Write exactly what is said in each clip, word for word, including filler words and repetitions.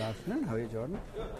afternoon. How are you, Jordan?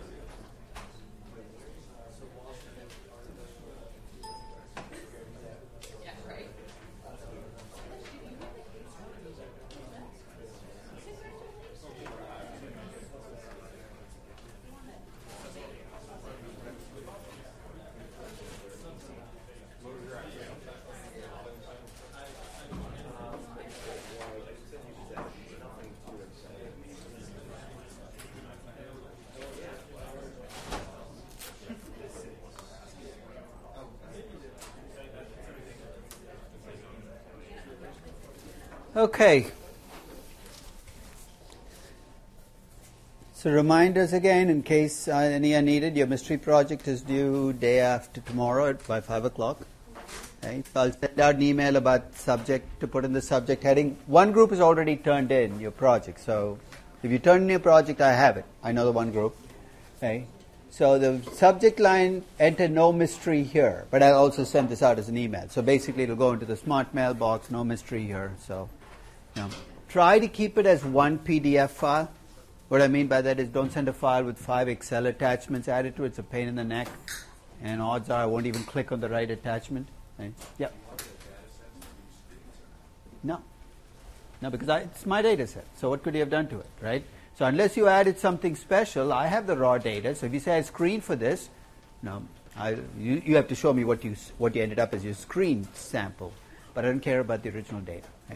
Okay. So reminders again, in case uh, any are needed. Your mystery project is due day after tomorrow at by five o'clock. Okay. So I'll send out an email about subject to put in the subject heading. One group has already turned in your project. So if you turn in your project, I have it. I know the one group. Okay. So the subject line, enter no mystery here. But I'll also send this out as an email. So basically it'll go into the smart mailbox, no mystery here. So you know, try to keep it as one P D F file. What I mean by that is don't send a file with five Excel attachments added to it. It's a pain in the neck. And odds are I won't even click on the right attachment. Right? Yeah. No. No, because I, it's my data set. So what could you have done to it, right? So unless you added something special, I have the raw data. So if you say I screen for this, no, I, you, you have to show me what you what you ended up as your screen sample. But I don't care about the original data. Right?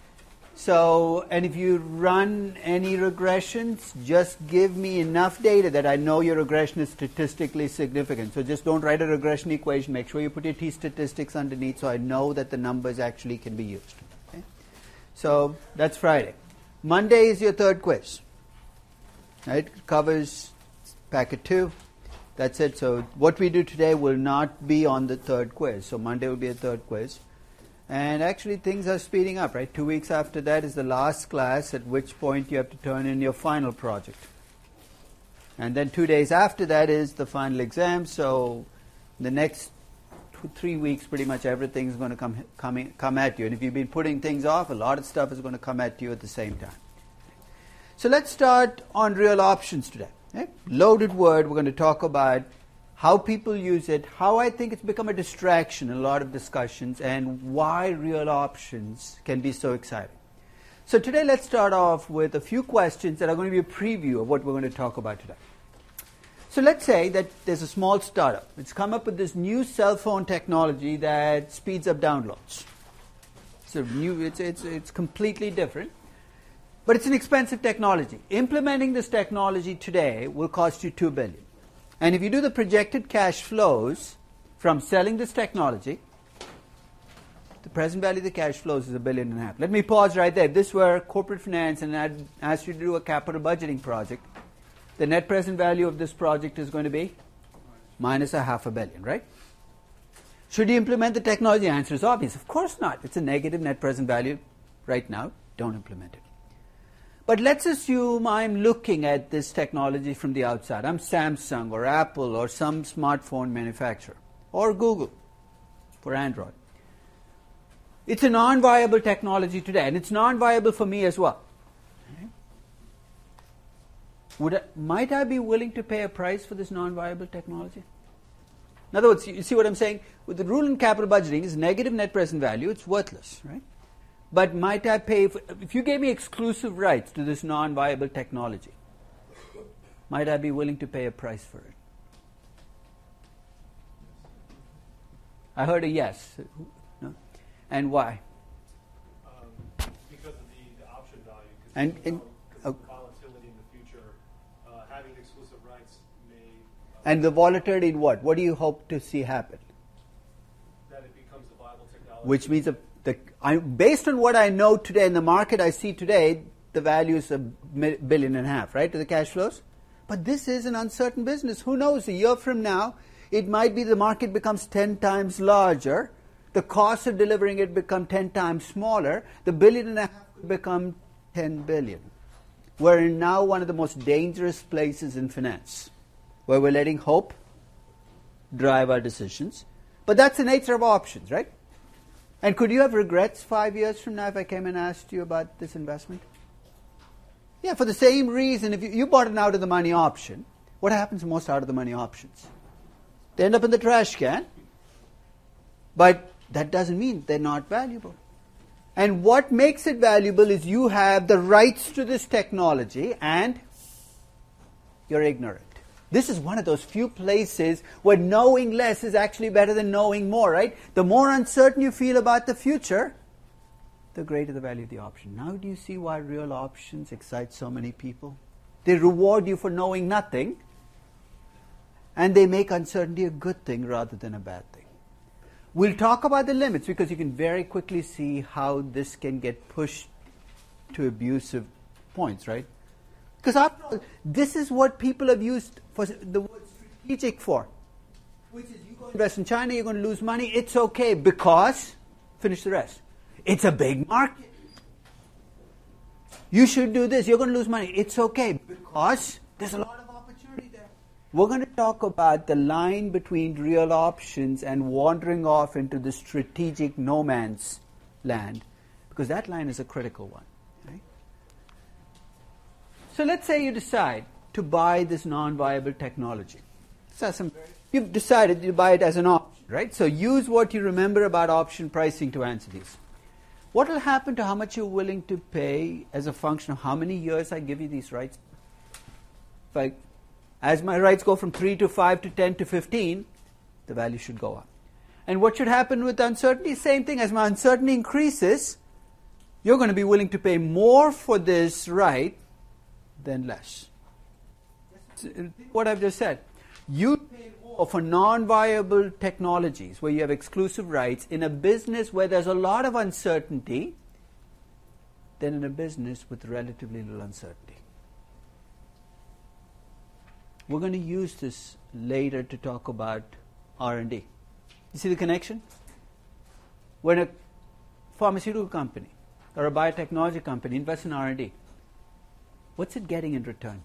So, and if you run any regressions, just give me enough data that I know your regression is statistically significant. So just don't write a regression equation. Make sure you put your t-statistics underneath so I know that the numbers actually can be used. Okay? So that's Friday. Monday is your third quiz. Right? It covers packet two. That's it. So what we do today will not be on the third quiz. So Monday will be a third quiz. And actually things are speeding up, right? Two weeks after that is the last class, at which point you have to turn in your final project. And then two days after that is the final exam. So the next two, three weeks, pretty much everything is going to come, come, come at you. And if you've been putting things off, a lot of stuff is going to come at you at the same time. So let's start on real options today. Okay? Loaded word. We're going to talk about how people use it, how I think it's become a distraction in a lot of discussions, and why real options can be so exciting. So today let's start off with a few questions that are going to be a preview of what we're going to talk about today. So let's say that there's a small startup. It's come up with this new cell phone technology that speeds up downloads. So new, it's, it's, it's completely different. But it's an expensive technology. Implementing this technology today will cost you two billion dollars. And if you do the projected cash flows from selling this technology, the present value of the cash flows is a billion and a half. Let me pause right there. If this were corporate finance and I'd asked you to do a capital budgeting project, the net present value of this project is going to be minus a half a billion, right? Should you implement the technology? The answer is obvious. Of course not. It's a negative net present value right now. Don't implement it. But let's assume I'm looking at this technology from the outside. I'm Samsung or Apple or some smartphone manufacturer or Google for Android. It's a non-viable technology today, and it's non-viable for me as well. Would I, might I be willing to pay a price for this non-viable technology? In other words, you see what I'm saying? With the rule in capital budgeting is negative net present value, it's worthless, right? But might I pay, for, if you gave me exclusive rights to this non-viable technology, might I be willing to pay a price for it? I heard a yes. No? And why? Um, because of the, the option value. And, and uh, volatility in the future, uh, having exclusive rights may... Uh, and the volatility in what? What do you hope to see happen? That it becomes a viable technology. Which means a The, I, based on what I know today in the market I see today, the value is a billion and a half, right, to the cash flows? But this is an uncertain business. Who knows? A year from now, it might be the market becomes ten times larger. The cost of delivering it become ten times smaller. The billion and a half could become ten billion. We're in now one of the most dangerous places in finance, where we're letting hope drive our decisions. But that's the nature of options, right? And could you have regrets five years from now if I came and asked you about this investment? Yeah, for the same reason, if you, you bought an out-of-the-money option, what happens to most out-of-the-money options? They end up in the trash can, but that doesn't mean they're not valuable. And what makes it valuable is you have the rights to this technology and you're ignorant. This is one of those few places where knowing less is actually better than knowing more, right? The more uncertain you feel about the future, the greater the value of the option. Now do you see why real options excite so many people? They reward you for knowing nothing, and they make uncertainty a good thing rather than a bad thing. We'll talk about the limits because you can very quickly see how this can get pushed to abusive points, right? Because after all, this is what people have used for the word strategic for, which is you go invest in China, you're going to lose money. It's okay because, finish the rest. It's a big market. You should do this. You're going to lose money. It's okay because there's a lot of opportunity there. We're going to talk about the line between real options and wandering off into the strategic no man's land, because that line is a critical one. Right? So let's say you decide to buy this non-viable technology. So some, you've decided to buy it as an option, right? So use what you remember about option pricing to answer these. What will happen to how much you're willing to pay as a function of how many years I give you these rights? If I, as my rights go from three to five to ten to fifteen, the value should go up. And what should happen with uncertainty? Same thing. As my uncertainty increases, you're going to be willing to pay more for this right than less. What I've just said. You pay more for non-viable technologies where you have exclusive rights in a business where there's a lot of uncertainty than in a business with relatively little uncertainty. We're going to use this later to talk about R and D. You see the connection? When a pharmaceutical company or a biotechnology company invests in R and D, what's it getting in return?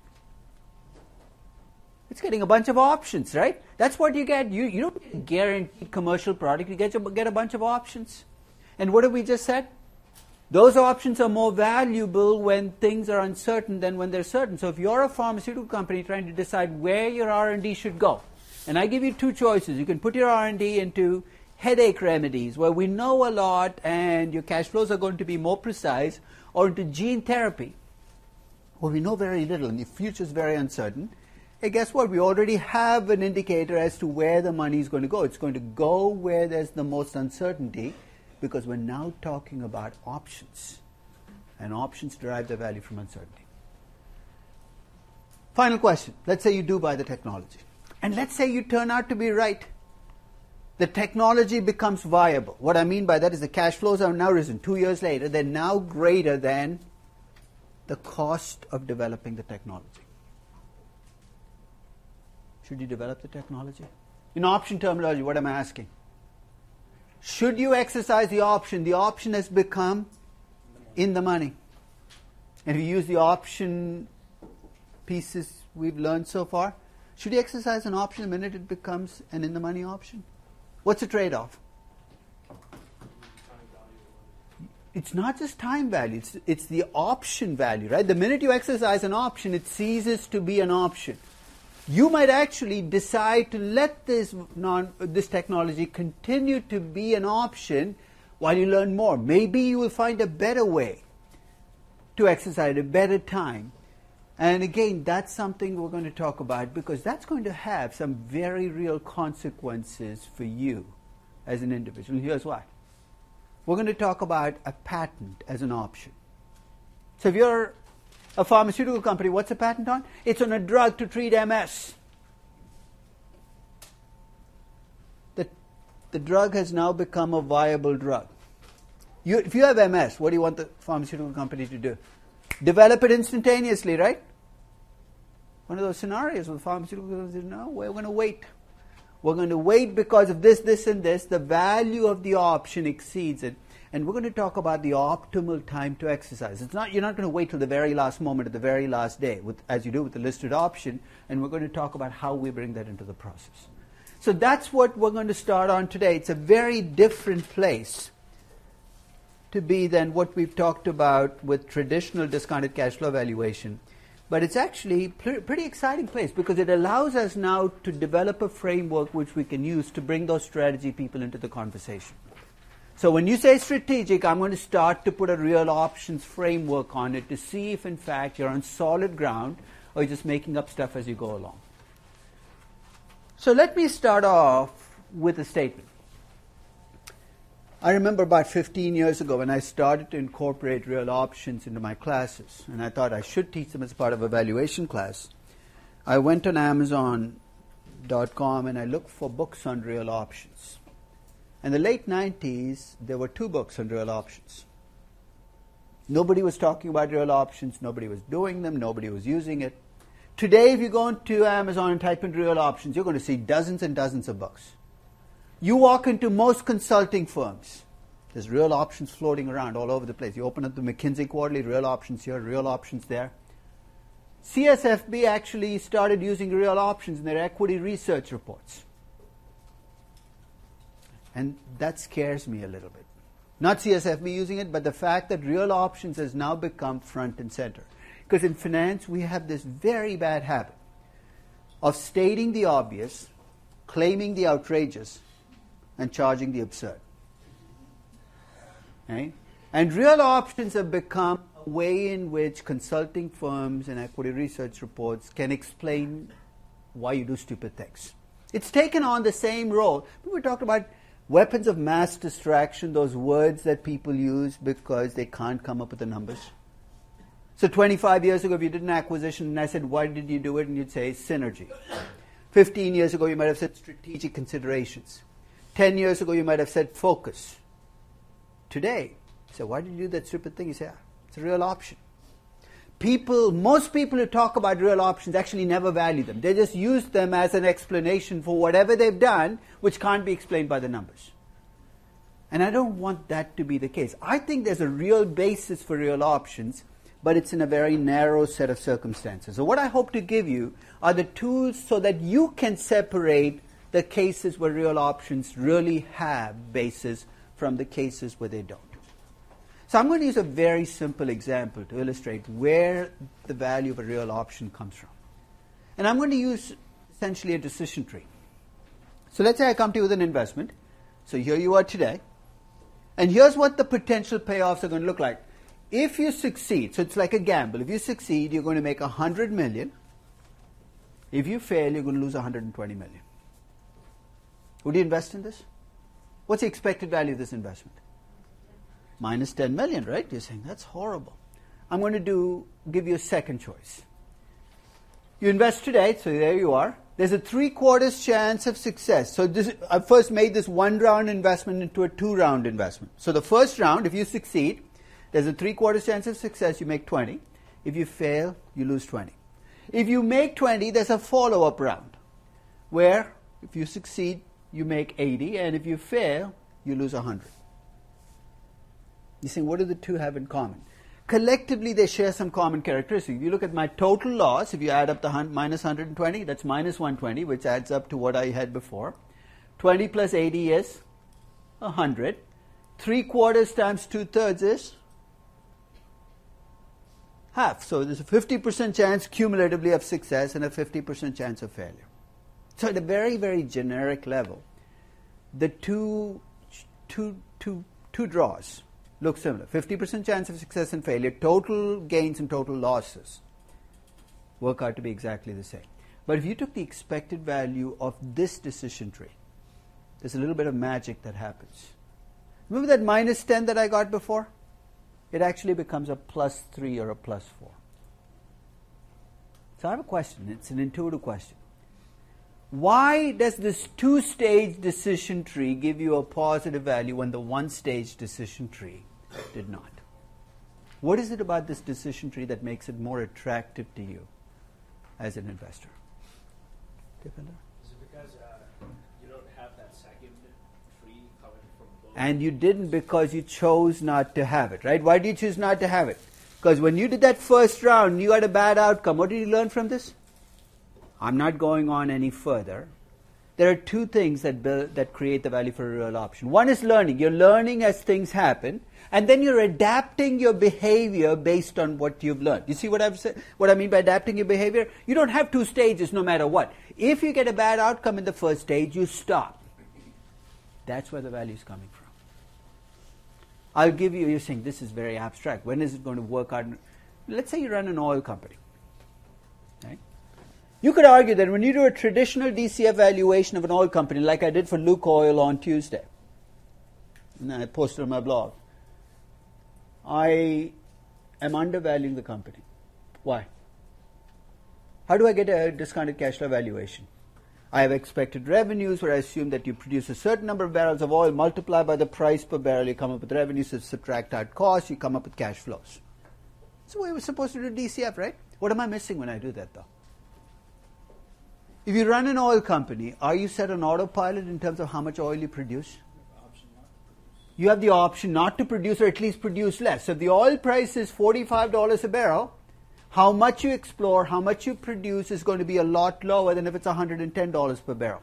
It's getting a bunch of options, right? That's what you get. You, you don't get a guaranteed commercial product. You get, to get a bunch of options. And what have we just said? Those options are more valuable when things are uncertain than when they're certain. So if you're a pharmaceutical company trying to decide where your R and D should go, and I give you two choices. You can put your R and D into headache remedies, where we know a lot and your cash flows are going to be more precise, or into gene therapy, where we know very little and the future is very uncertain. Hey, guess what? We already have an indicator as to where the money is going to go. It's going to go where there's the most uncertainty, because we're now talking about options. And options derive their value from uncertainty. Final question. Let's say you do buy the technology. And let's say you turn out to be right. The technology becomes viable. What I mean by that is the cash flows are now risen. Two years later, they're now greater than the cost of developing the technology. Should you develop the technology? In option terminology, what am I asking? Should you exercise the option? The option has become in the money. And if you use the option pieces we've learned so far, should you exercise an option the minute it becomes an in the money option? What's the trade-off? It's not just time value, it's, it's the option value, right? The minute you exercise an option, it ceases to be an option. You might actually decide to let this non, this technology continue to be an option while you learn more. Maybe you will find a better way to exercise a better time. And again, that's something we're going to talk about, because that's going to have some very real consequences for you as an individual. And here's why. We're going to talk about a patent as an option. So if you're a pharmaceutical company, what's a patent on? It's on a drug to treat M S. The, the drug has now become a viable drug. You, if you have M S, what do you want the pharmaceutical company to do? Develop it instantaneously, right? One of those scenarios where the pharmaceutical company says, no, we're going to wait. We're going to wait because of this, this, and this. The value of the option exceeds it. And we're going to talk about the optimal time to exercise. It's not, you're not going to wait till the very last moment, at the very last day, with, as you do with the listed option. And we're going to talk about how we bring that into the process. So that's what we're going to start on today. It's a very different place to be then what we've talked about with traditional discounted cash flow valuation. But it's actually a pr- pretty exciting place because it allows us now to develop a framework which we can use to bring those strategy people into the conversation. So when you say strategic, I'm going to start to put a real options framework on it to see if in fact you're on solid ground or you're just making up stuff as you go along. So let me start off with a statement. I remember about fifteen years ago when I started to incorporate real options into my classes, and I thought I should teach them as part of a valuation class. I went on Amazon dot com and I looked for books on real options. In the late nineties, there were two books on real options. Nobody was talking about real options, nobody was doing them, nobody was using it. Today, if you go into Amazon and type in real options, you're going to see dozens and dozens of books. You walk into most consulting firms, there's real options floating around all over the place. You open up the McKinsey Quarterly, real options here, real options there. C S F B actually started using real options in their equity research reports. And that scares me a little bit. Not C S F B using it, but the fact that real options has now become front and center. Because in finance, we have this very bad habit of stating the obvious, claiming the outrageous, and charging the absurd. Right? And real options have become a way in which consulting firms and equity research reports can explain why you do stupid things. It's taken on the same role. We talked about weapons of mass distraction, those words that people use because they can't come up with the numbers. So twenty-five years ago, if you did an acquisition and I said, why did you do it? And you'd say, synergy. fifteen years ago, you might have said strategic considerations. ten years ago, you might have said focus. Today, you say, why did you do that stupid thing? You say, ah, it's a real option. People, most people who talk about real options actually never value them. They just use them as an explanation for whatever they've done, which can't be explained by the numbers. And I don't want that to be the case. I think there's a real basis for real options, but it's in a very narrow set of circumstances. So what I hope to give you are the tools so that you can separate the cases where real options really have basis from the cases where they don't. So I'm going to use a very simple example to illustrate where the value of a real option comes from. And I'm going to use essentially a decision tree. So let's say I come to you with an investment. So here you are today. And here's what the potential payoffs are going to look like. If you succeed, so it's like a gamble. If you succeed, you're going to make one hundred million. If you fail, you're going to lose one hundred twenty million. Would you invest in this? What's the expected value of this investment? Minus ten million, right? You're saying, that's horrible. I'm going to do give you a second choice. You invest today, so there you are. There's a three-quarters chance of success. So this, I first made this one-round investment into a two-round investment. So the first round, if you succeed, there's a three-quarters chance of success, you make twenty. If you fail, you lose twenty. If you make twenty, there's a follow-up round where if you succeed, you make eighty, and if you fail, you lose one hundred. You're saying, what do the two have in common? Collectively, they share some common characteristics. If you look at my total loss, if you add up the hun- minus one hundred twenty, that's minus one hundred twenty, which adds up to what I had before. twenty plus eighty is one hundred. Three quarters times two thirds is half. So there's a fifty percent chance cumulatively of success and a fifty percent chance of failure. So at a very, very generic level, the two, two, two, two draws look similar. fifty percent chance of success and failure, total gains and total losses work out to be exactly the same. But if you took the expected value of this decision tree, there's a little bit of magic that happens. Remember that minus ten that I got before? It actually becomes a plus three or a plus four. So I have a question. It's an intuitive question. Why does this two-stage decision tree give you a positive value when the one-stage decision tree did not? What is it about this decision tree that makes it more attractive to you as an investor? Is it because uh, you don't have that second tree coming from both? And you didn't because you chose not to have it, right? Why did you choose not to have it? Because when you did that first round, you had a bad outcome. What did you learn from this? I'm not going on any further there are two things that build, that create the value for a real option. One is learning. You're learning as things happen, and then you're adapting your behavior based on what you've learned. You see what I've said? What I mean by adapting your behavior? You don't have two stages no matter what. If you get a bad outcome in the first stage, you stop. That's where the value is coming from. I'll give you, you're saying this is very abstract. When is it going to work out? Let's say you run an oil company. Right? You could argue that when you do a traditional D C F valuation of an oil company, like I did for Lukoil on Tuesday, and I posted on my blog, I am undervaluing the company. Why? How do I get a discounted cash flow valuation? I have expected revenues where I assume that you produce a certain number of barrels of oil, multiply by the price per barrel, you come up with revenues, so subtract out costs, you come up with cash flows. That's the way we're supposed to do D C F, right? What am I missing when I do that, though? If you run an oil company, are you set on autopilot in terms of how much oil you produce? You have the option not to produce, or at least produce less. So if the oil price is forty-five dollars a barrel, how much you explore, how much you produce is going to be a lot lower than if it's one hundred ten dollars per barrel.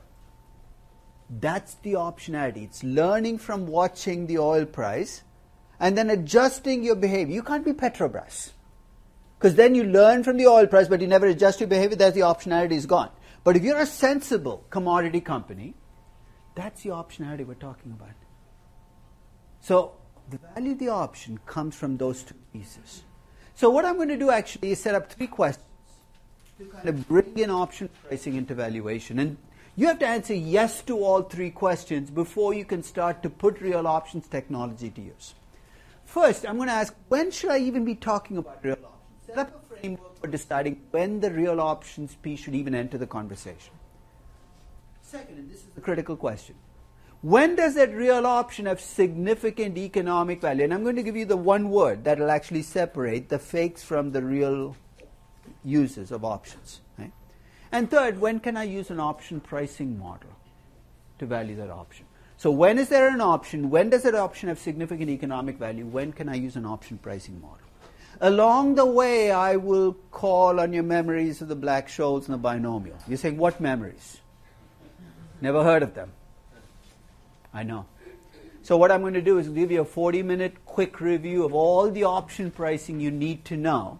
That's the optionality. It's learning from watching the oil price and then adjusting your behavior. You can't be Petrobras, because then you learn from the oil price but you never adjust your behavior. That's the optionality is gone. But if you're a sensible commodity company, that's the optionality we're talking about. So the value of the option comes from those two pieces. So what I'm going to do actually is set up three questions to kind of bring in option pricing into valuation. And you have to answer yes to all three questions before you can start to put real options technology to use. First, I'm going to ask, when should I even be talking about real options? Set up a framework for deciding when the real options piece should even enter the conversation. Second, and this is the critical question, when does that real option have significant economic value? And I'm going to give you the one word that will actually separate the fakes from the real uses of options. Right? And third, when can I use an option pricing model to value that option? So when is there an option? When does that option have significant economic value? When can I use an option pricing model? Along the way, I will call on your memories of the Black-Scholes and the binomial. You're saying, what memories? Never heard of them. I know. So what I'm going to do is give you a forty-minute quick review of all the option pricing you need to know.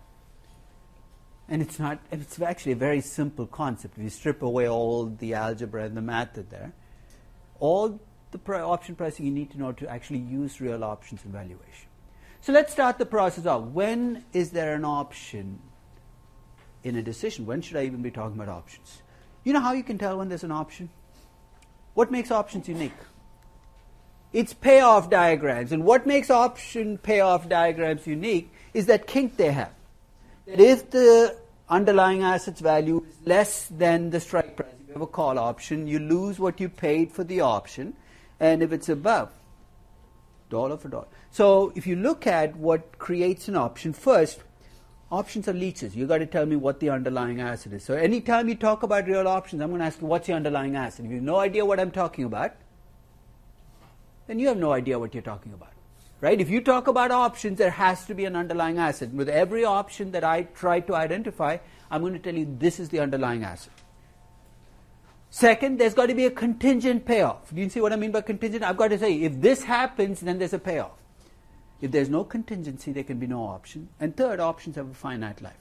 And it's not, it's actually a very simple concept. If you strip away all the algebra and the math in there, all the pri- option pricing you need to know to actually use real options in valuation. So let's start the process off. When is there an option in a decision? When should I even be talking about options? You know how you can tell when there's an option? What makes options unique? It's payoff diagrams. And what makes option payoff diagrams unique is that kink they have. That if the underlying asset's value is less than the strike price, if you have a call option, you lose what you paid for the option. And if it's above, dollar for dollar. So if you look at what creates an option, first, options are leeches. You've got to tell me what the underlying asset is. So anytime you talk about real options, I'm going to ask you, what's the underlying asset? If you have no idea what I'm talking about, then you have no idea what you're talking about. Right? If you talk about options, there has to be an underlying asset. With every option that I try to identify, I'm going to tell you this is the underlying asset. Second, there's got to be a contingent payoff. Do you see what I mean by contingent? I've got to say, if this happens, then there's a payoff. If there's no contingency, there can be no option. And third, options have a finite life.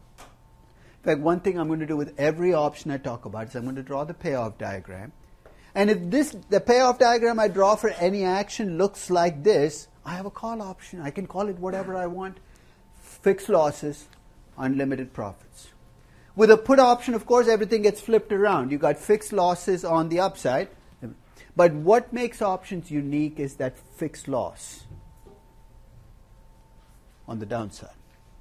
In fact, one thing I'm going to do with every option I talk about is I'm going to draw the payoff diagram. And if this, the payoff diagram I draw for any action looks like this, I have a call option. I can call it whatever I want. Fixed losses, unlimited profits. With a put option, of course, everything gets flipped around. You've got fixed losses on the upside. But what makes options unique is that fixed loss on the downside.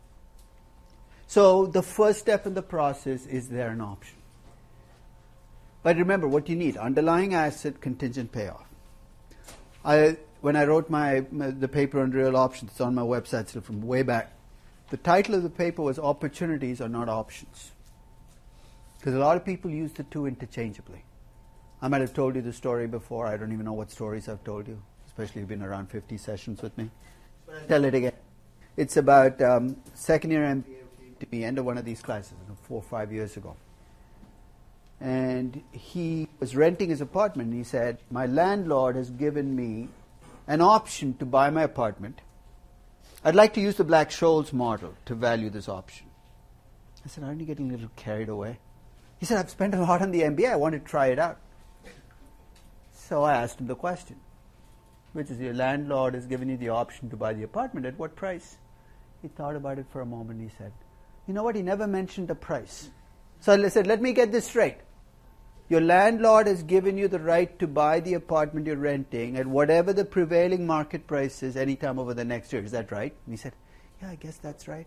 So the first step in the process is there an option. But remember what you need, underlying asset, contingent payoff. I, when I wrote my, my the paper on real options, it's on my website still from way back. The title of the paper was Opportunities Are Not Options. Because a lot of people use the two interchangeably. I might have told you the story before. I don't even know what stories I've told you, especially if you've been around fifty sessions with me. But I'll tell it again. It's about um, second year M B A to me, end of one of these classes, four or five years ago. and he was renting his apartment, and he said, my landlord has given me an option to buy my apartment. I'd like to use the Black-Scholes model to value this option. I said, aren't you getting a little carried away? He said, I've spent a lot on the M B A. I want to try it out. So I asked him the question, which is your landlord has given you the option to buy the apartment. At what price? He thought about it for a moment. He said, you know what? He never mentioned a price. So I said, let me get this straight. Your landlord has given you the right to buy the apartment you're renting at whatever the prevailing market price is anytime over the next year. Is that right? And he said, yeah, I guess that's right.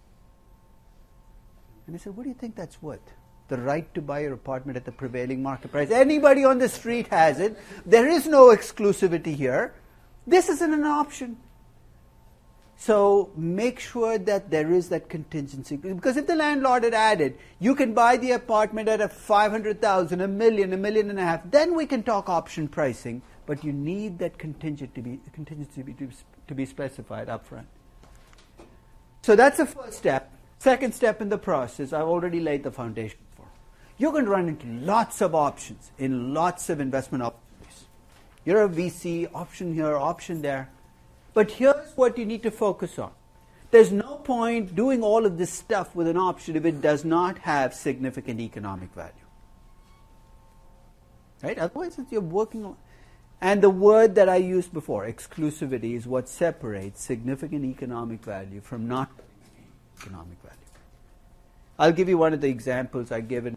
And I said, what do you think that's worth? The right to buy your apartment at the prevailing market price. Anybody on the street has it. There is no exclusivity here. This isn't an option. So make sure that there is that contingency. Because if the landlord had added, you can buy the apartment at a five hundred thousand, a million, a million and a half, then we can talk option pricing. But you need that contingent to be, contingency to be, to be specified up front. So that's the first step. Second step in the process, I've already laid the foundation for. You're going to run into lots of options in lots of investment opportunities. You're a V C, option here, option there. But here's what you need to focus on. There's no point doing all of this stuff with an option if it does not have significant economic value. Right? Otherwise, you're working on... And the word that I used before, exclusivity, is what separates significant economic value from not economic value. I'll give you one of the examples I gave in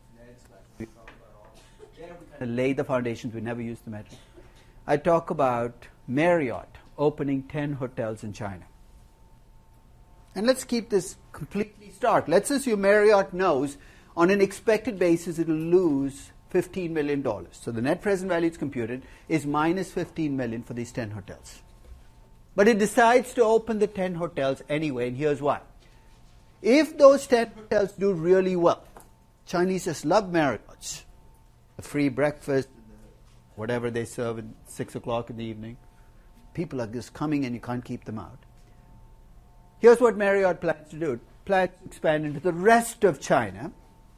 to lay the foundations. We never use the metric. I talk about Marriott opening ten hotels in China. And let's keep this completely stark. Let's assume Marriott knows on an expected basis it will lose fifteen million dollars. So the net present value it's computed is minus fifteen million dollars for these ten hotels. But it decides to open the ten hotels anyway, and here's why. If those ten hotels do really well, Chinese just love Marriott's. The free breakfast, whatever they serve at six o'clock in the evening. People are just coming and you can't keep them out. Here's what Marriott plans to do. It plans to expand into the rest of China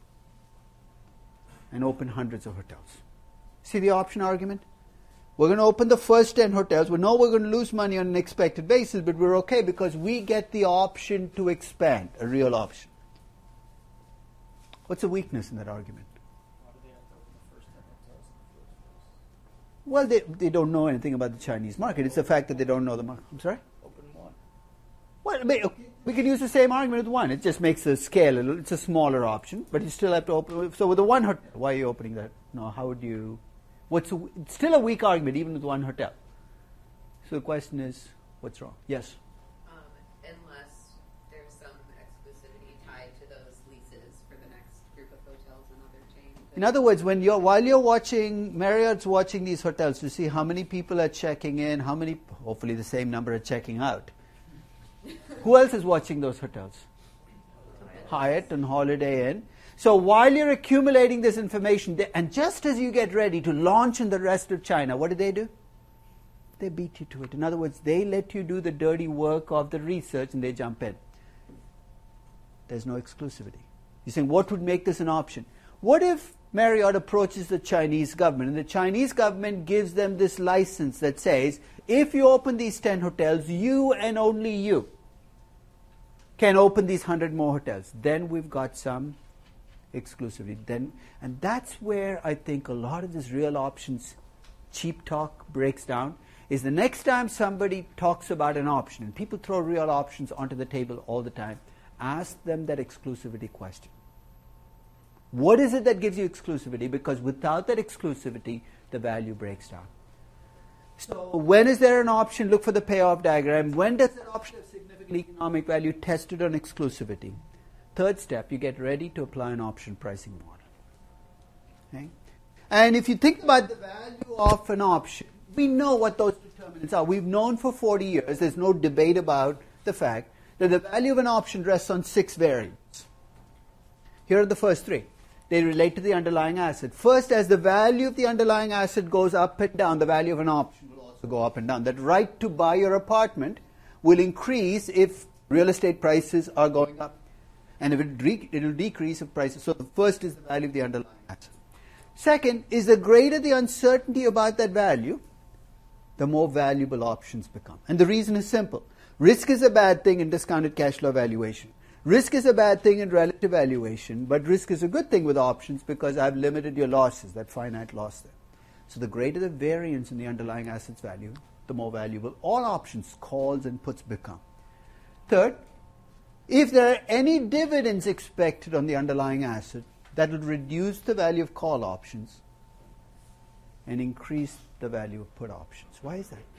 and open hundreds of hotels. See the option argument? We're going to open the first ten hotels. We know we're going to lose money on an expected basis, but we're okay because we get the option to expand, a real option. What's the weakness in that argument? Why do they have to open the first ten hotels in the first place? Well, they, they don't know anything about the Chinese market. It's the fact that they don't know the market. I'm sorry? Open one. Well, okay, we can use the same argument with one. It just makes the scale a little. It's a smaller option, but you still have to open. So with the one hotel, why are you opening that? No, how would you? What's a, it's still a weak argument, even with one hotel. So the question is, what's wrong? Yes. Um, unless there's some exclusivity tied to those leases for the next group of hotels and other chains. In other words, when you're while you're watching, Marriott's watching these hotels to see how many people are checking in, how many, hopefully the same number are checking out. Who else is watching those hotels? Hyatt and Holiday Inn. So while you're accumulating this information, they, and just as you get ready to launch in the rest of China, what do they do? They beat you to it. In other words, they let you do the dirty work of the research and they jump in. There's no exclusivity. You're saying, what would make this an option? What if Marriott approaches the Chinese government and the Chinese government gives them this license that says, if you open these ten hotels, you and only you can open these one hundred more hotels. Then we've got some exclusivity. Then, and that's where I think a lot of this real options cheap talk breaks down, is the next time somebody talks about an option, and people throw real options onto the table all the time, ask them that exclusivity question. What is it that gives you exclusivity? Because without that exclusivity, the value breaks down. So when is there an option? Look for the payoff diagram. When does an option have significant economic value? Tested on exclusivity. Third step, you get ready to apply an option pricing model. Okay? And if you think about the value of an option, we know what those determinants are. We've known for forty years, there's no debate about the fact that the value of an option rests on six variables. Here are the first three. They relate to the underlying asset. First, as the value of the underlying asset goes up and down, the value of an option will also go up and down. That right to buy your apartment will increase if real estate prices are going up. And if it, re- it will decrease if prices. So the first is the value of the underlying asset. Second is the greater the uncertainty about that value, the more valuable options become. And the reason is simple. Risk is a bad thing in discounted cash flow valuation. Risk is a bad thing in relative valuation, but risk is a good thing with options because I've limited your losses, that finite loss there. So the greater the variance in the underlying asset's value, the more valuable all options, calls and puts become. Third, if there are any dividends expected on the underlying asset, that will reduce the value of call options and increase the value of put options. Why is that?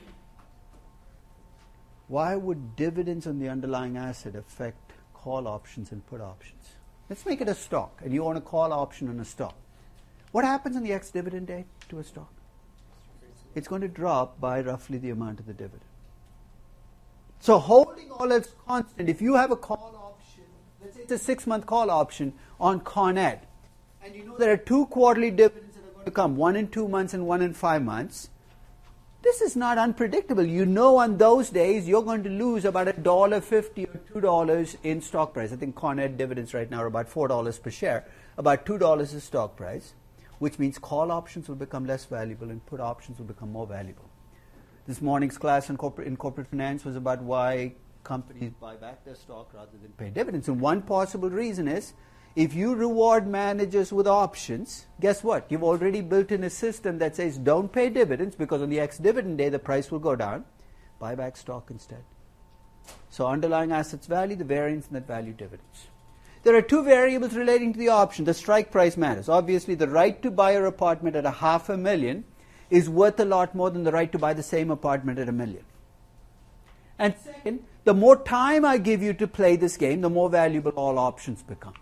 Why would dividends on the underlying asset affect call options and put options? Let's make it a stock, and you own a call option on a stock. What happens on the ex-dividend date to a stock? It's going to drop by roughly the amount of the dividend. So holding all else constant, if you have a call option, let's say it's a six-month call option on Con Ed, and you know there are two quarterly dividends that are going to come, one in two months and one in five months, this is not unpredictable. You know on those days you're going to lose about one dollar fifty or two dollars in stock price. I think Con Ed dividends right now are about four dollars per share, about two dollars is stock price, which means call options will become less valuable and put options will become more valuable. This morning's class in corporate, in corporate finance was about why companies buy back their stock rather than pay dividends. And one possible reason is if you reward managers with options, guess what? You've already built in a system that says don't pay dividends because on the ex-dividend day the price will go down. Buy back stock instead. So underlying assets value, the variance in that value dividends. There are two variables relating to the option. The strike price matters. Obviously, the right to buy your apartment at a half a million is worth a lot more than the right to buy the same apartment at a million. And second, the more time I give you to play this game, the more valuable all options become.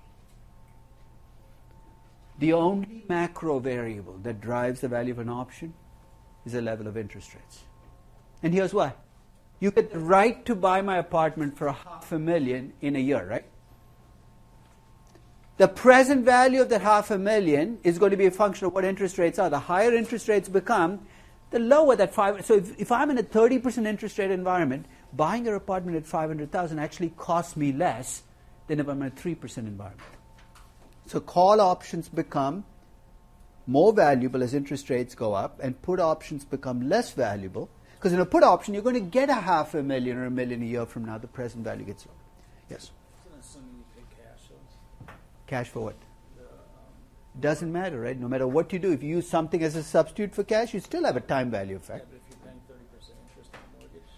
The only macro variable that drives the value of an option is the level of interest rates. And here's why. You get the right to buy my apartment for a half a million in a year, right? The present value of that half a million is going to be a function of what interest rates are. The higher interest rates become, the lower that five. So if, if I'm in a thirty percent interest rate environment, buying your apartment at five hundred thousand actually costs me less than if I'm in a three percent environment. So call options become more valuable as interest rates go up, and put options become less valuable. Because in a put option, you're going to get a half a million or a million a year from now. The present value gets lower. Yes? Assuming you pay cash, so Cash for what? the, um, Doesn't matter, right? No matter what you do, if you use something as a substitute for cash, you still have a time value yeah, effect. but if you're paying thirty percent interest on a mortgage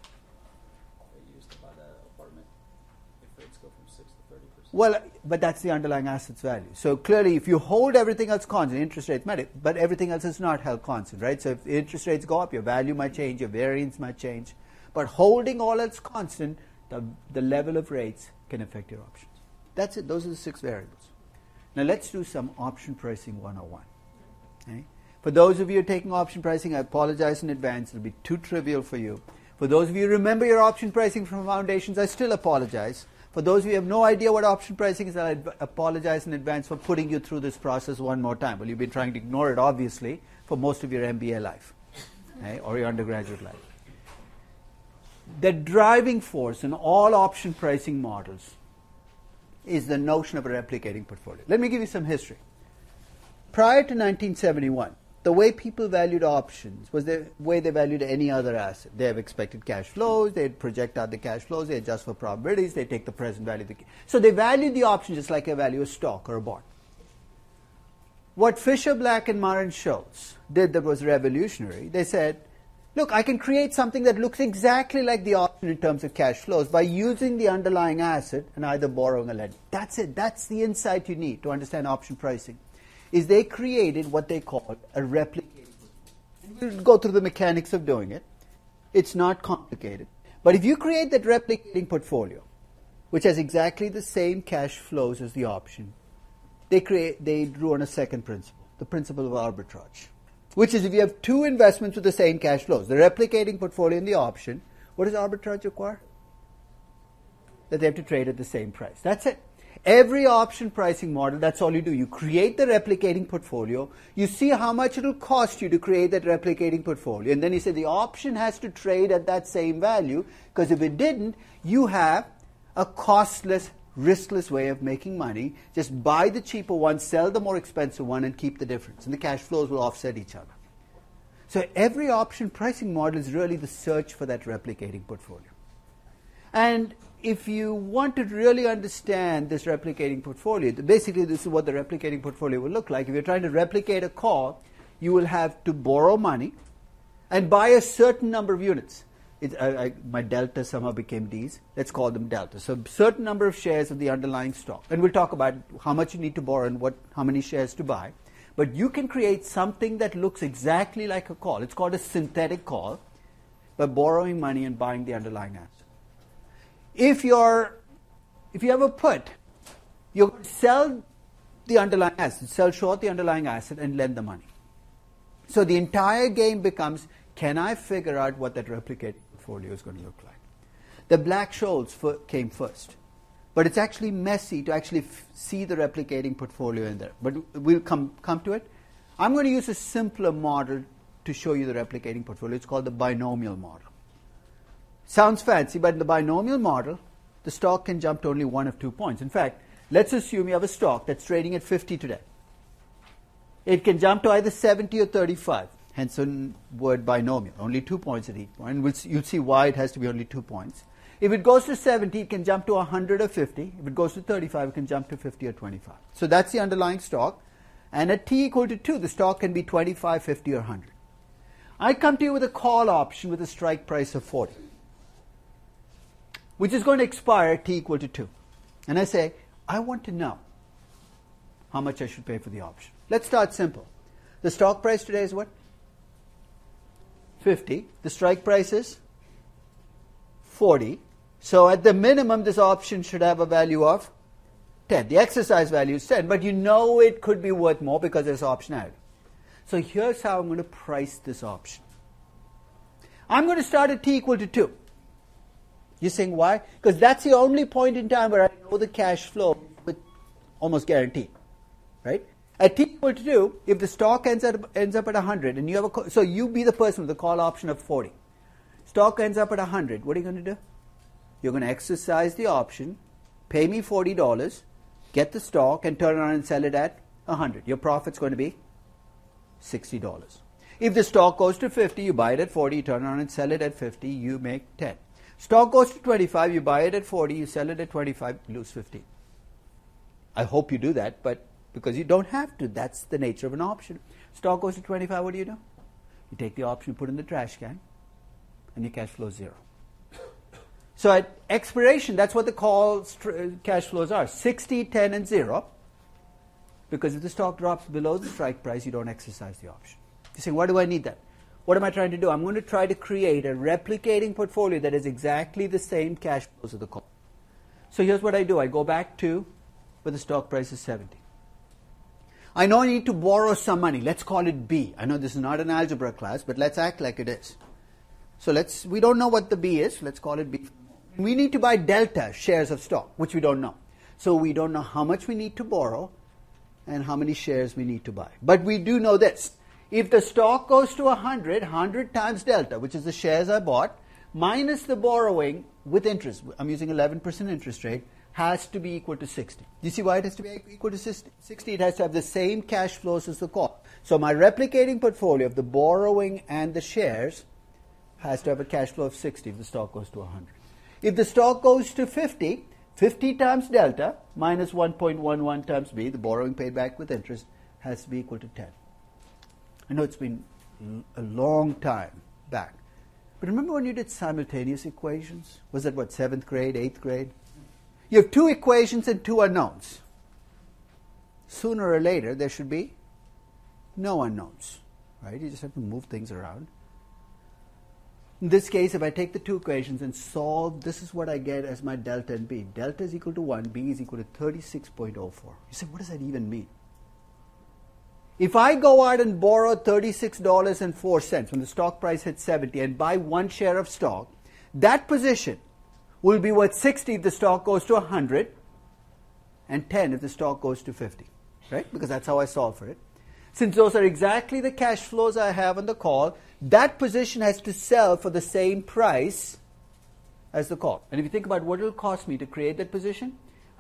that you used to buy that apartment, if rates go from six to thirty percent. Well, but that's the underlying assets value. So clearly, if you hold everything else constant, interest rates matter, but everything else is not held constant, right? So if interest rates go up, your value might change, your variance might change. But holding all else constant, the, the level of rates can affect your options. That's it. Those are the six variables. Now let's do some option pricing one oh one. Okay? For those of you who are taking option pricing, I apologize in advance. It'll be too trivial for you. For those of you who remember your option pricing from Foundations, I still apologize. For those of you who have no idea what option pricing is, I apologize in advance for putting you through this process one more time. Well, you've been trying to ignore it, obviously, for most of your M B A life, okay, or your undergraduate life. The driving force in all option pricing models is the notion of a replicating portfolio. Let me give you some history. Prior to nineteen seventy-one, the way people valued options was the way they valued any other asset. They have expected cash flows, they project out the cash flows, they adjust for probabilities, they take the present value. Of the so they valued the option just like they value a stock or a bond. What Fisher, Black, and Murren Schultz did that was revolutionary, they said, look, I can create something that looks exactly like the option in terms of cash flows by using the underlying asset and either borrowing or lending. That's it. That's the insight you need to understand option pricing. Is they created what they call a replicating portfolio. We'll go through the mechanics of doing it. It's not complicated. But if you create that replicating portfolio, which has exactly the same cash flows as the option, they create they drew on a second principle, the principle of arbitrage. Which is if you have two investments with the same cash flows, the replicating portfolio and the option, what does arbitrage require? That they have to trade at the same price. That's it. Every option pricing model, that's all you do. You create the replicating portfolio, you see how much it will cost you to create that replicating portfolio, and then you say the option has to trade at that same value, because if it didn't, you have a costless riskless way of making money. Just buy the cheaper one, sell the more expensive one, and keep the difference. And the cash flows will offset each other. So every option pricing model is really the search for that replicating portfolio. And if you want to really understand this replicating portfolio, basically this is what the replicating portfolio will look like. If you're trying to replicate a call, you will have to borrow money and buy a certain number of units. It, I, I, my delta somehow became D's. Let's call them delta. So a certain number of shares of the underlying stock. And we'll talk about how much you need to borrow and what, how many shares to buy. But you can create something that looks exactly like a call. It's called a synthetic call by borrowing money and buying the underlying asset. If you're, if you have a put, you're going to sell the underlying asset, sell short the underlying asset and lend the money. So the entire game becomes, can I figure out what that replicating portfolio is going to look like? The Black-Scholes f- came first. But it's actually messy to actually f- see the replicating portfolio in there. But we'll come, come to it. I'm going to use a simpler model to show you the replicating portfolio. It's called the binomial model. Sounds fancy, but in the binomial model, the stock can jump to only one of two points. In fact, let's assume you have a stock that's trading at fifty today. It can jump to either seventy or thirty-five, hence the word binomial, only two points at each point. We'll see, you'll see why it has to be only two points. If it goes to seventy, it can jump to one hundred or fifty. If it goes to thirty-five, it can jump to fifty or twenty-five. So that's the underlying stock. And at t equal to two, the stock can be twenty-five, fifty, or one hundred. I come to you with a call option with a strike price of forty, which is going to expire at t equal to two. And I say, I want to know how much I should pay for the option. Let's start simple. The stock price today is what? fifty. The strike price is forty. So at the minimum, this option should have a value of ten. The exercise value is ten, but you know it could be worth more because there's optionality. So here's how I'm going to price this option. I'm going to start at t equal to two. You're saying why? Because that's the only point in time where I know the cash flow with almost guaranteed, right? At t equal to two, if the stock ends up ends up at one hundred, and you have a call, so you be the person with the call option of forty. Stock ends up at one hundred. What are you going to do? You're going to exercise the option, pay me forty dollars, get the stock, and turn around and sell it at one hundred. Your profit's going to be sixty dollars. If the stock goes to fifty, you buy it at forty, you turn around and sell it at fifty, you make ten. Stock goes to twenty-five, you buy it at forty, you sell it at twenty-five, you lose fifteen. I hope you do that, but because you don't have to. That's the nature of an option. Stock goes to twenty-five, what do you do? You take the option, put it in the trash can, and your cash flow is zero. So at expiration, that's what the call st- cash flows are, sixty, ten, and zero. Because if the stock drops below the strike price, you don't exercise the option. You're saying, why do I need that? What am I trying to do? I'm going to try to create a replicating portfolio that is exactly the same cash flows of the call. So here's what I do. I go back to where the stock price is seventy. I know I need to borrow some money. Let's call it B. I know this is not an algebra class, but let's act like it is. So let's, we don't know what the B is. Let's call it B. We need to buy delta shares of stock, which we don't know. So we don't know how much we need to borrow and how many shares we need to buy. But we do know this. If the stock goes to one hundred, one hundred times delta, which is the shares I bought, minus the borrowing with interest, I'm using eleven percent interest rate, has to be equal to sixty. Do you see why it has to be equal to sixty? It has to have the same cash flows as the call. So my replicating portfolio of the borrowing and the shares has to have a cash flow of sixty if the stock goes to one hundred. If the stock goes to fifty, fifty times delta minus one point one one times B, the borrowing paid back with interest, has to be equal to ten. I know it's been a long time back. But remember when you did simultaneous equations? Was that what, seventh grade, eighth grade? You have two equations and two unknowns. Sooner or later, there should be no unknowns, right? You just have to move things around. In this case, if I take the two equations and solve, this is what I get as my delta and B. Delta is equal to one, B is equal to thirty-six point zero four. You say, what does that even mean? If I go out and borrow thirty-six dollars and four cents when the stock price hits seventy and buy one share of stock, that position will be worth sixty if the stock goes to one hundred and ten if the stock goes to fifty, right? Because that's how I solve for it. Since those are exactly the cash flows I have on the call, that position has to sell for the same price as the call. And if you think about what it will cost me to create that position,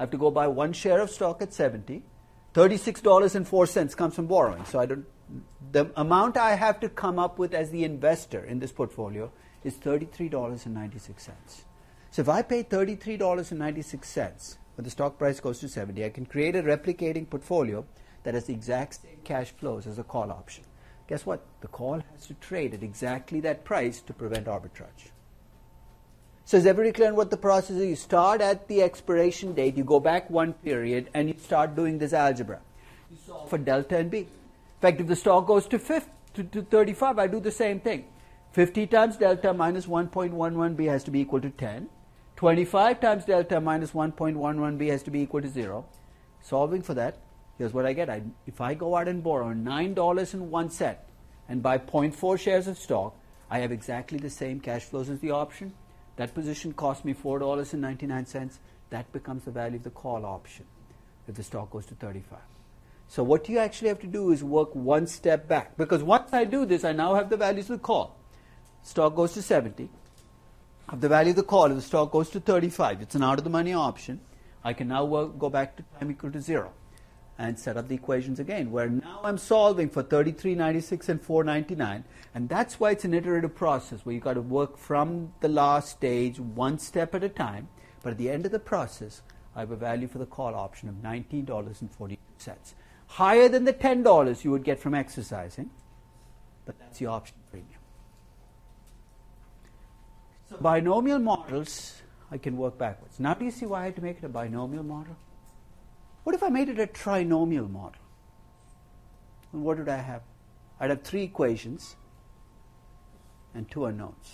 I have to go buy one share of stock at seventy. thirty-six dollars and four cents comes from borrowing. So I don't, the amount I have to come up with as the investor in this portfolio is thirty-three dollars and ninety-six cents. So if I pay thirty-three dollars and ninety-six cents when the stock price goes to seventy, I can create a replicating portfolio that has the exact same cash flows as a call option. Guess what? The call has to trade at exactly that price to prevent arbitrage. So is everybody clear on what the process is? You start at the expiration date, you go back one period, and you start doing this algebra. You solve for delta and B. In fact, if the stock goes to, fifty, to, to thirty-five, I do the same thing. fifty times delta minus one point one one B has to be equal to ten. twenty-five times delta minus one point one one B has to be equal to zero. Solving for that, here's what I get. I, if I go out and borrow nine dollars and one cent and buy zero point four shares of stock, I have exactly the same cash flows as the option. That position cost me four dollars and ninety-nine cents. That becomes the value of the call option if the stock goes to thirty-five. So what you actually have to do is work one step back. Because once I do this, I now have the values of the call. Stock goes to seventy. I have the value of the call. If the stock goes to thirty-five, it's an out-of-the-money option. I can now work, go back to time equal to zero and set up the equations again, where now I'm solving for thirty-three ninety-six and four ninety-nine. And that's why it's an iterative process, where you've got to work from the last stage one step at a time. But at the end of the process, I have a value for the call option of nineteen dollars and forty-two cents. Higher than the ten dollars you would get from exercising, but that's the option premium. So binomial models, I can work backwards. Now do you see why I had to make it a binomial model? What if I made it a trinomial model? And what would I have? I'd have three equations and two unknowns.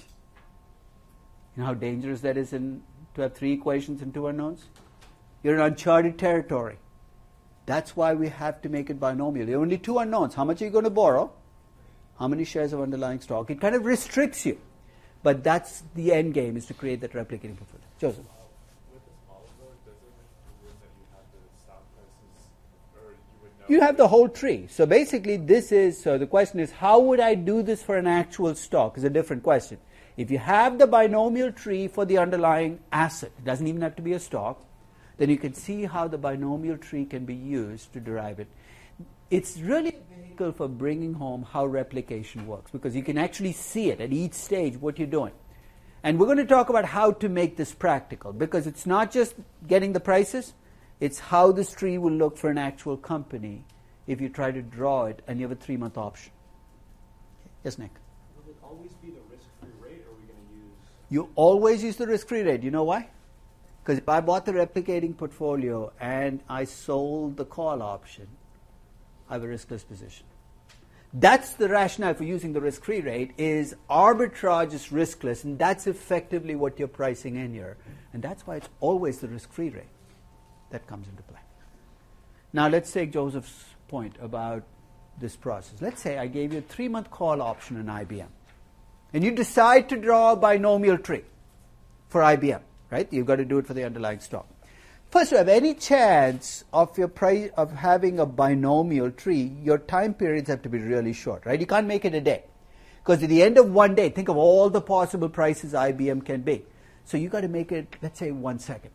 You know how dangerous that is in, to have three equations and two unknowns? You're in uncharted territory. That's why we have to make it binomial. There are only two unknowns. How much are you going to borrow? How many shares of underlying stock? It kind of restricts you. But that's the end game, is to create that replicating portfolio. Joseph. With this model, though, does it mean that you have the stock prices, or you would know? You have the whole tree. So basically, this is, so the question is, how would I do this for an actual stock? Is a different question. If you have the binomial tree for the underlying asset, it doesn't even have to be a stock, then you can see how the binomial tree can be used to derive it. It's really a vehicle for bringing home how replication works, because you can actually see it at each stage what you're doing. And we're going to talk about how to make this practical, because it's not just getting the prices, it's how this tree will look for an actual company if you try to draw it and you have a three-month option. Yes, Nick? Will it always be the risk-free rate, or are we going to use... You always use the risk-free rate. You know why? Because if I bought the replicating portfolio and I sold the call option, I have a riskless position. That's the rationale for using the risk-free rate, is arbitrage is riskless, and that's effectively what you're pricing in here. And that's why it's always the risk-free rate that comes into play. Now let's take Joseph's point about this process. Let's say I gave you a three-month call option in I B M, and you decide to draw a binomial tree for I B M, right? You've got to do it for the underlying stock. First, to have any chance of your price of having a binomial tree, your time periods have to be really short, right? You can't make it a day, because at the end of one day, think of all the possible prices I B M can be. So you got to make it, let's say, one second.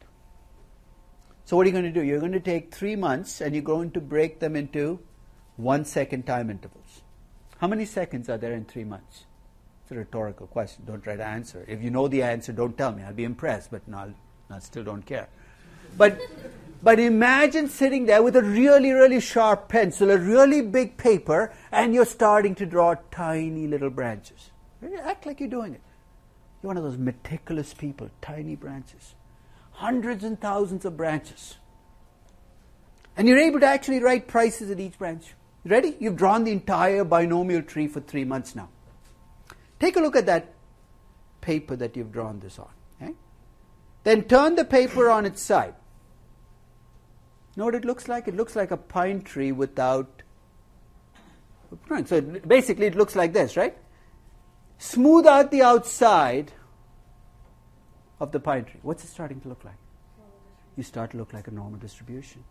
So what are you going to do? You're going to take three months and you're going to break them into one second time intervals. How many seconds are there in three months? It's a rhetorical question. Don't try to answer. If you know the answer, don't tell me. I'll be impressed, but no, I'll, I still don't care. But but imagine sitting there with a really, really sharp pencil, a really big paper, and you're starting to draw tiny little branches. Act like you're doing it. You're one of those meticulous people, tiny branches. Hundreds and thousands of branches. And you're able to actually write prices at each branch. Ready? You've drawn the entire binomial tree for three months now. Take a look at that paper that you've drawn this on. Okay? Then turn the paper on its side. Know what it looks like? It looks like a pine tree without... So it, basically it looks like this, right? Smooth out the outside of the pine tree. What's it starting to look like? You start to look like a normal distribution.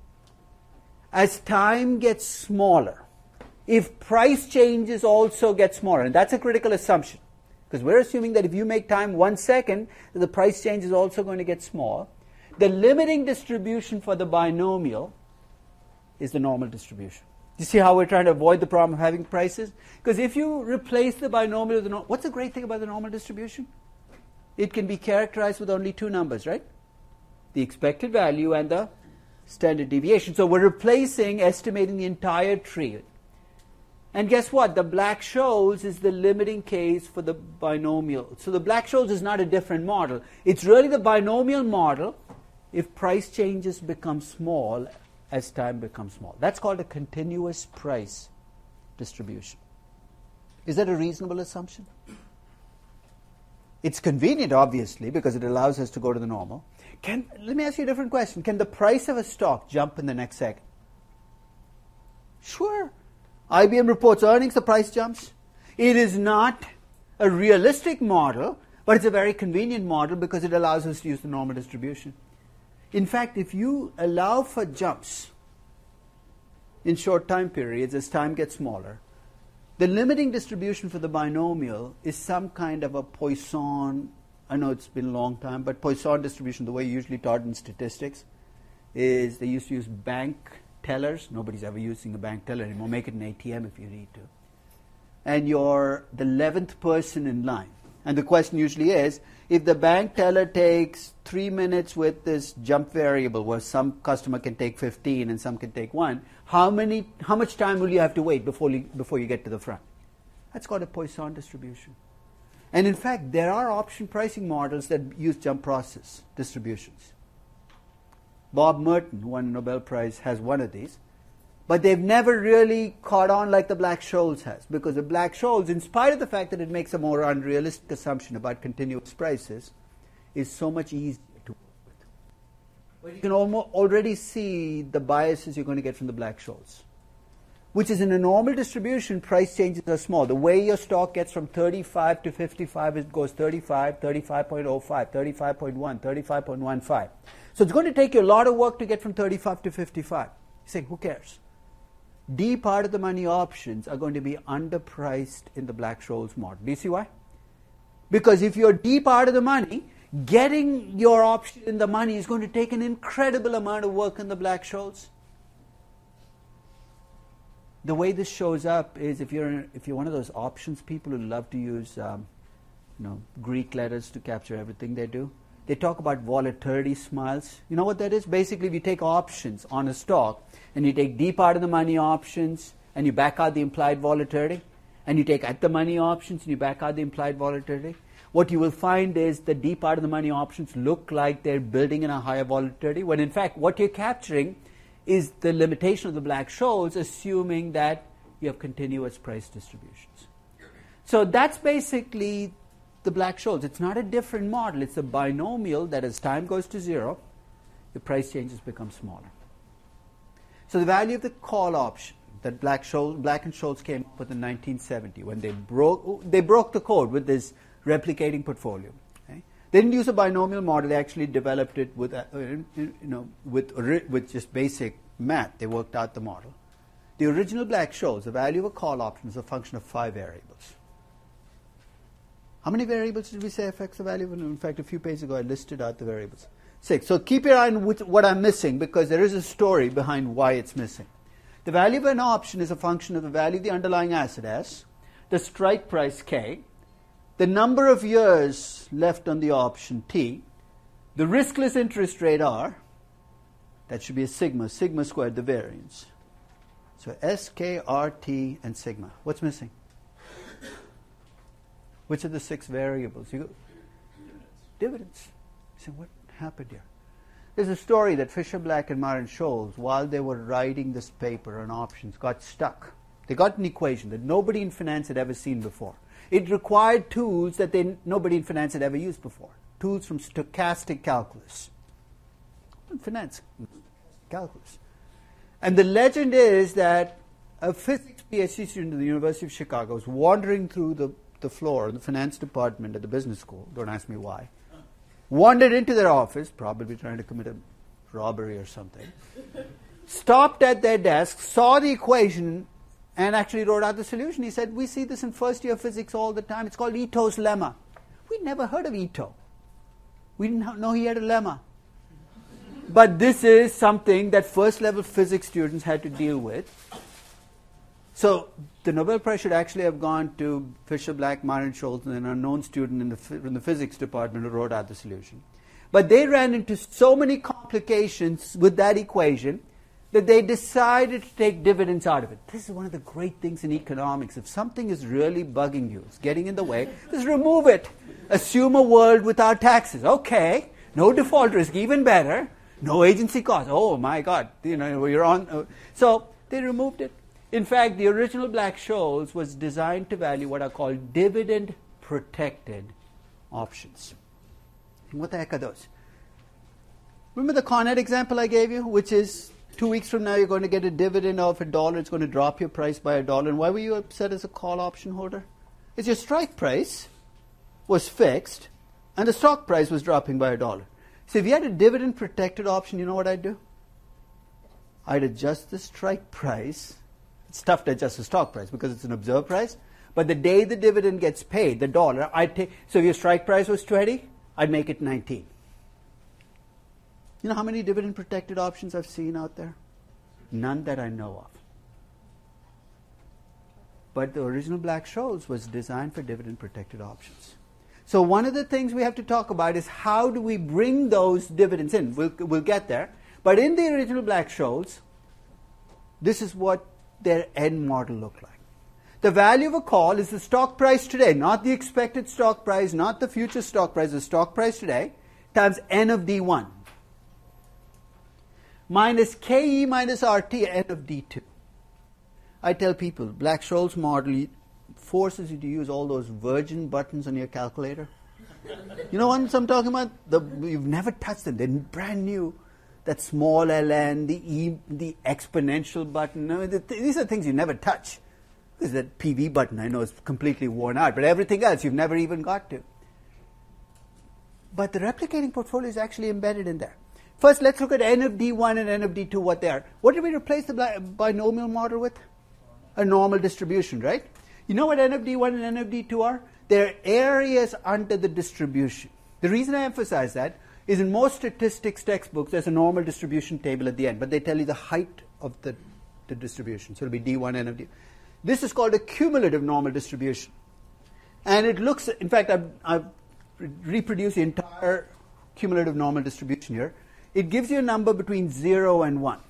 As time gets smaller, if price changes also get smaller, and that's a critical assumption, because we're assuming that if you make time one second, the price change is also going to get small. The limiting distribution for the binomial is the normal distribution. You see how we're trying to avoid the problem of having prices? Because if you replace the binomial with the normal, what's the great thing about the normal distribution? It can be characterized with only two numbers, right? The expected value and the standard deviation. So we're replacing estimating the entire tree. And guess what? The Black-Scholes is the limiting case for the binomial. So the Black-Scholes is not a different model. It's really the binomial model if price changes become small as time becomes small. That's called a continuous price distribution. Is that a reasonable assumption? It's convenient, obviously, because it allows us to go to the normal. Can, let me ask you a different question. Can the price of a stock jump in the next second? Sure. I B M reports earnings, the price jumps. It is not a realistic model, but it's a very convenient model because it allows us to use the normal distribution. In fact, if you allow for jumps in short time periods as time gets smaller, the limiting distribution for the binomial is some kind of a Poisson, I know it's been a long time, but Poisson distribution, the way usually taught in statistics, is they used to use bank tellers. Nobody's ever using a bank teller anymore. Make it an A T M if you need to. And you're the eleventh person in line. And the question usually is, if the bank teller takes three minutes with this jump variable, where some customer can take fifteen and some can take one, how many, how much time will you have to wait before you, before you get to the front? That's called a Poisson distribution. And in fact, there are option pricing models that use jump process distributions. Bob Merton, who won a Nobel Prize, has one of these. But they've never really caught on like the Black-Scholes has, because the Black-Scholes, in spite of the fact that it makes a more unrealistic assumption about continuous prices, is so much easier to work with. But you can almost already see the biases you're going to get from the Black-Scholes, which is in a normal distribution, price changes are small. The way your stock gets from thirty-five to fifty-five, it goes thirty-five, thirty-five point oh five, thirty-five point one, thirty-five point one five. So it's going to take you a lot of work to get from thirty-five to fifty-five. You say, who cares? D part of the money options are going to be underpriced in the Black-Scholes model. Do you see why? Because if you're D part of the money, getting your option in the money is going to take an incredible amount of work in the Black-Scholes. The way this shows up is if you're if you're one of those options people who love to use um, you know Greek letters to capture everything they do. They talk about volatility smiles. You know what that is? Basically, if you take options on a stock and you take D part of the money options and you back out the implied volatility, and you take at the money options and you back out the implied volatility, what you will find is the D part of the money options look like they're building in a higher volatility, when in fact what you're capturing is the limitation of the Black-Scholes, assuming that you have continuous price distributions. So that's basically the Black-Scholes. It's not a different model. It's a binomial that as time goes to zero, the price changes become smaller. So the value of the call option that Black-Scholes, Black and Scholes came up with in nineteen seventy, when they broke they broke the code with this replicating portfolio. Okay? They didn't use a binomial model. They actually developed it with uh, you know with with just basic math. They worked out the model. The original Black-Scholes, the value of a call option is a function of five variables. How many variables did we say affects the value? In fact, a few pages ago I listed out the variables. Six. So keep your eye on what I'm missing, because there is a story behind why it's missing. The value of an option is a function of the value of the underlying asset S, the strike price K, the number of years left on the option T, the riskless interest rate R, that should be a sigma, sigma squared, the variance. So S, K, R, T, and sigma. What's missing? Which are the six variables? You go, dividends. You say, what happened here? There's a story that Fisher Black and Myron Scholes, while they were writing this paper on options, got stuck. They got an equation that nobody in finance had ever seen before. It required tools that they, nobody in finance had ever used before. Tools from stochastic calculus. Finance calculus. And the legend is that a physics PhD student at the University of Chicago was wandering through the the floor in the finance department at the business school, don't ask me why, wandered into their office, probably trying to commit a robbery or something, stopped at their desk, saw the equation, and actually wrote out the solution. He said, we see this in first year physics all the time. It's called Ito's lemma. We'd never heard of Ito. We didn't know he had a lemma. But this is something that first level physics students had to deal with. So the Nobel Prize should actually have gone to Fisher Black, Myron Scholes, and an unknown student in the, in the physics department who wrote out the solution. But they ran into so many complications with that equation that they decided to take dividends out of it. This is one of the great things in economics. If something is really bugging you, it's getting in the way, just remove it. Assume a world without taxes. Okay, no default risk, even better. No agency cost. Oh my God, you know, you're on. Uh, so they removed it. In fact, the original Black-Scholes was designed to value what are called dividend-protected options. And what the heck are those? Remember the Con Ed example I gave you, which is two weeks from now you're going to get a dividend of a dollar. It's going to drop your price by a dollar. And why were you upset as a call option holder? It's your strike price was fixed, and the stock price was dropping by a dollar. So if you had a dividend-protected option, you know what I'd do? I'd adjust the strike price. It's tough to adjust the stock price because it's an observed price. But the day the dividend gets paid, the dollar, I'd take. So if your strike price was twenty, I'd make it nineteen. You know how many dividend protected options I've seen out there? None that I know of. But the original Black-Scholes was designed for dividend protected options. So one of the things we have to talk about is how do we bring those dividends in? We'll, we'll get there. But in the original Black-Scholes, this is what their end model looked like. The value of a call is the stock price today, not the expected stock price, not the future stock price, the stock price today, times N of D one. Minus K E minus R T, N of D two. I tell people, Black-Scholes model forces you to use all those virgin buttons on your calculator. You know what I'm talking about? The, you've never touched them. They're brand new. That small ln, the e, the exponential button. I mean, the th- these are things you never touch. There's that P V button, I know, is completely worn out, but everything else you've never even got to. But the replicating portfolio is actually embedded in there. First, let's look at N of D one and N of D two, what they are. What did we replace the binomial model with? A normal distribution, right? You know what N of D one and N of D two are? They're areas under the distribution. The reason I emphasize that is in most statistics textbooks, there's a normal distribution table at the end, but they tell you the height of the, the distribution. So it'll be D one, N of D. This is called a cumulative normal distribution. And it looks, in fact, I've, I've reproduced the entire cumulative normal distribution here. It gives you a number between zero and one.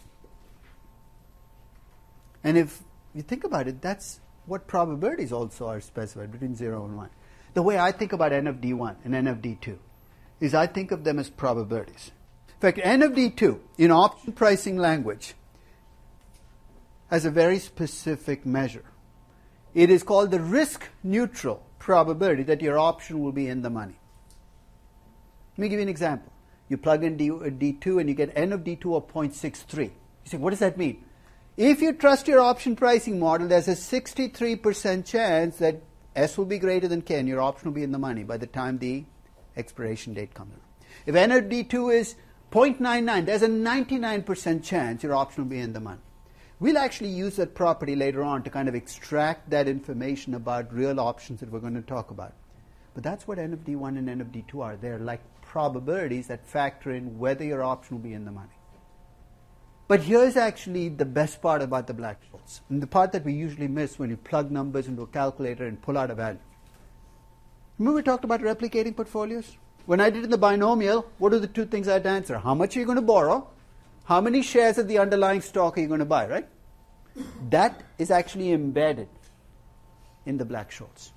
And if you think about it, that's what probabilities also are specified, between zero and one. The way I think about N of D one and N of D two is I think of them as probabilities. In fact, N of D two, in option pricing language, has a very specific measure. It is called the risk-neutral probability that your option will be in the money. Let me give you an example. You plug in D, D2 and you get N of D two of zero point six three. You say, what does that mean? If you trust your option pricing model, there's a sixty-three percent chance that S will be greater than K and your option will be in the money by the time the expiration date comes in. If N of D two is zero point nine nine, there's a ninety-nine percent chance your option will be in the money. We'll actually use that property later on to kind of extract that information about real options that we're going to talk about. But that's what N of D one and N of D two are. They're like probabilities that factor in whether your option will be in the money. But here's actually the best part about the Black-Scholes, and the part that we usually miss when you plug numbers into a calculator and pull out a value. Remember we talked about replicating portfolios? When I did in the binomial, what are the two things I had to answer? How much are you going to borrow? How many shares of the underlying stock are you going to buy, right? That is actually embedded in the Black-Scholes.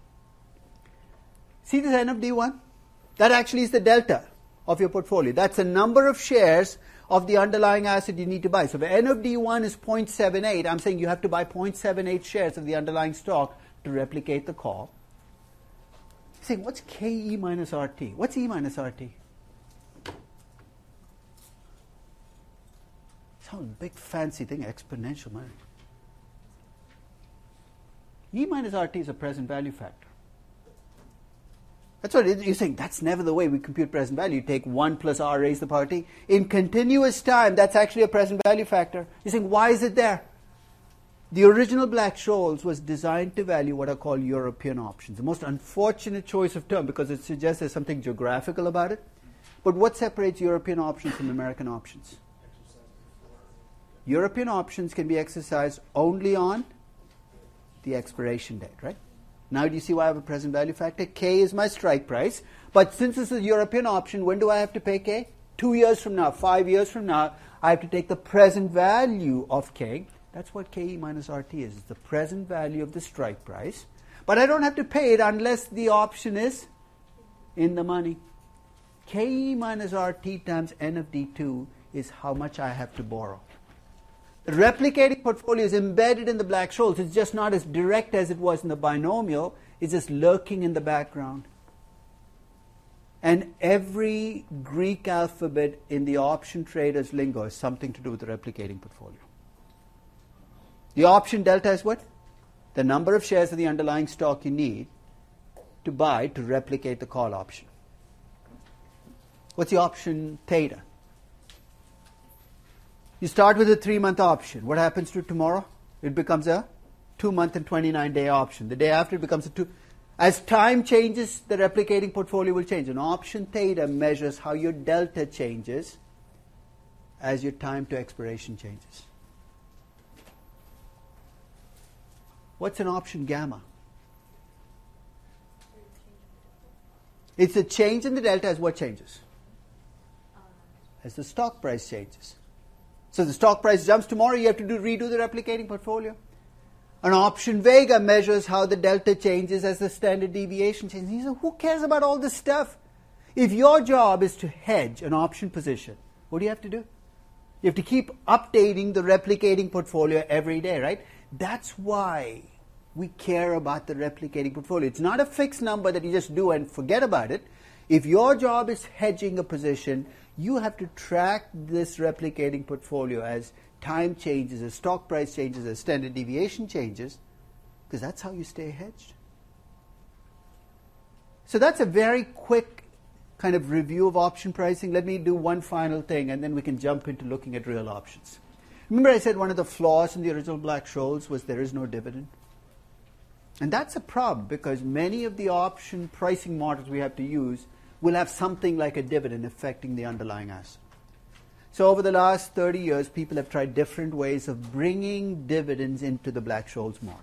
See this N of D one? That actually is the delta of your portfolio. That's the number of shares of the underlying asset you need to buy. So if N of D one is zero point seven eight, I'm saying you have to buy zero point seven eight shares of the underlying stock to replicate the call. You're saying, what's K E minus R T? What's E minus R T? Some big fancy thing, exponential money. E minus R T is a present value factor. That's what it, you're saying. That's never the way we compute present value. You take one plus R raised to the power t. In continuous time, that's actually a present value factor. You're saying, why is it there? The original Black-Scholes was designed to value what are called European options. The most unfortunate choice of term because it suggests there's something geographical about it. But what separates European options from American options? European options can be exercised only on the expiration date, right? Now do you see why I have a present value factor? K is my strike price. But since this is a European option, when do I have to pay K? Two years from now, five years from now, I have to take the present value of K. That's what K E minus R T is. It's the present value of the strike price. But I don't have to pay it unless the option is in the money. K E minus R T times N of D two is how much I have to borrow. The replicating portfolio is embedded in the Black-Scholes. It's just not as direct as it was in the binomial. It's just lurking in the background. And every Greek alphabet in the option trader's lingo has something to do with the replicating portfolio. The option delta is what? The number of shares of the underlying stock you need to buy to replicate the call option. What's the option theta? You start with a three-month option. What happens to it tomorrow? It becomes a two-month and twenty-nine day option. The day after it becomes a two. As time changes, the replicating portfolio will change. An option theta measures how your delta changes as your time to expiration changes. What's an option gamma? It's the change in the delta as what changes? As the stock price changes. So the stock price jumps tomorrow, you have to do, redo the replicating portfolio. An option vega measures how the delta changes as the standard deviation changes. He said, who cares about all this stuff? If your job is to hedge an option position, what do you have to do? You have to keep updating the replicating portfolio every day, right? That's why we care about the replicating portfolio. It's not a fixed number that you just do and forget about it. If your job is hedging a position, you have to track this replicating portfolio as time changes, as stock price changes, as standard deviation changes, because that's how you stay hedged. So that's a very quick kind of review of option pricing. Let me do one final thing, and then we can jump into looking at real options. Remember I said one of the flaws in the original Black-Scholes was there is no dividend? And that's a problem, because many of the option pricing models we have to use will have something like a dividend affecting the underlying asset. So over the last thirty years, people have tried different ways of bringing dividends into the Black-Scholes model.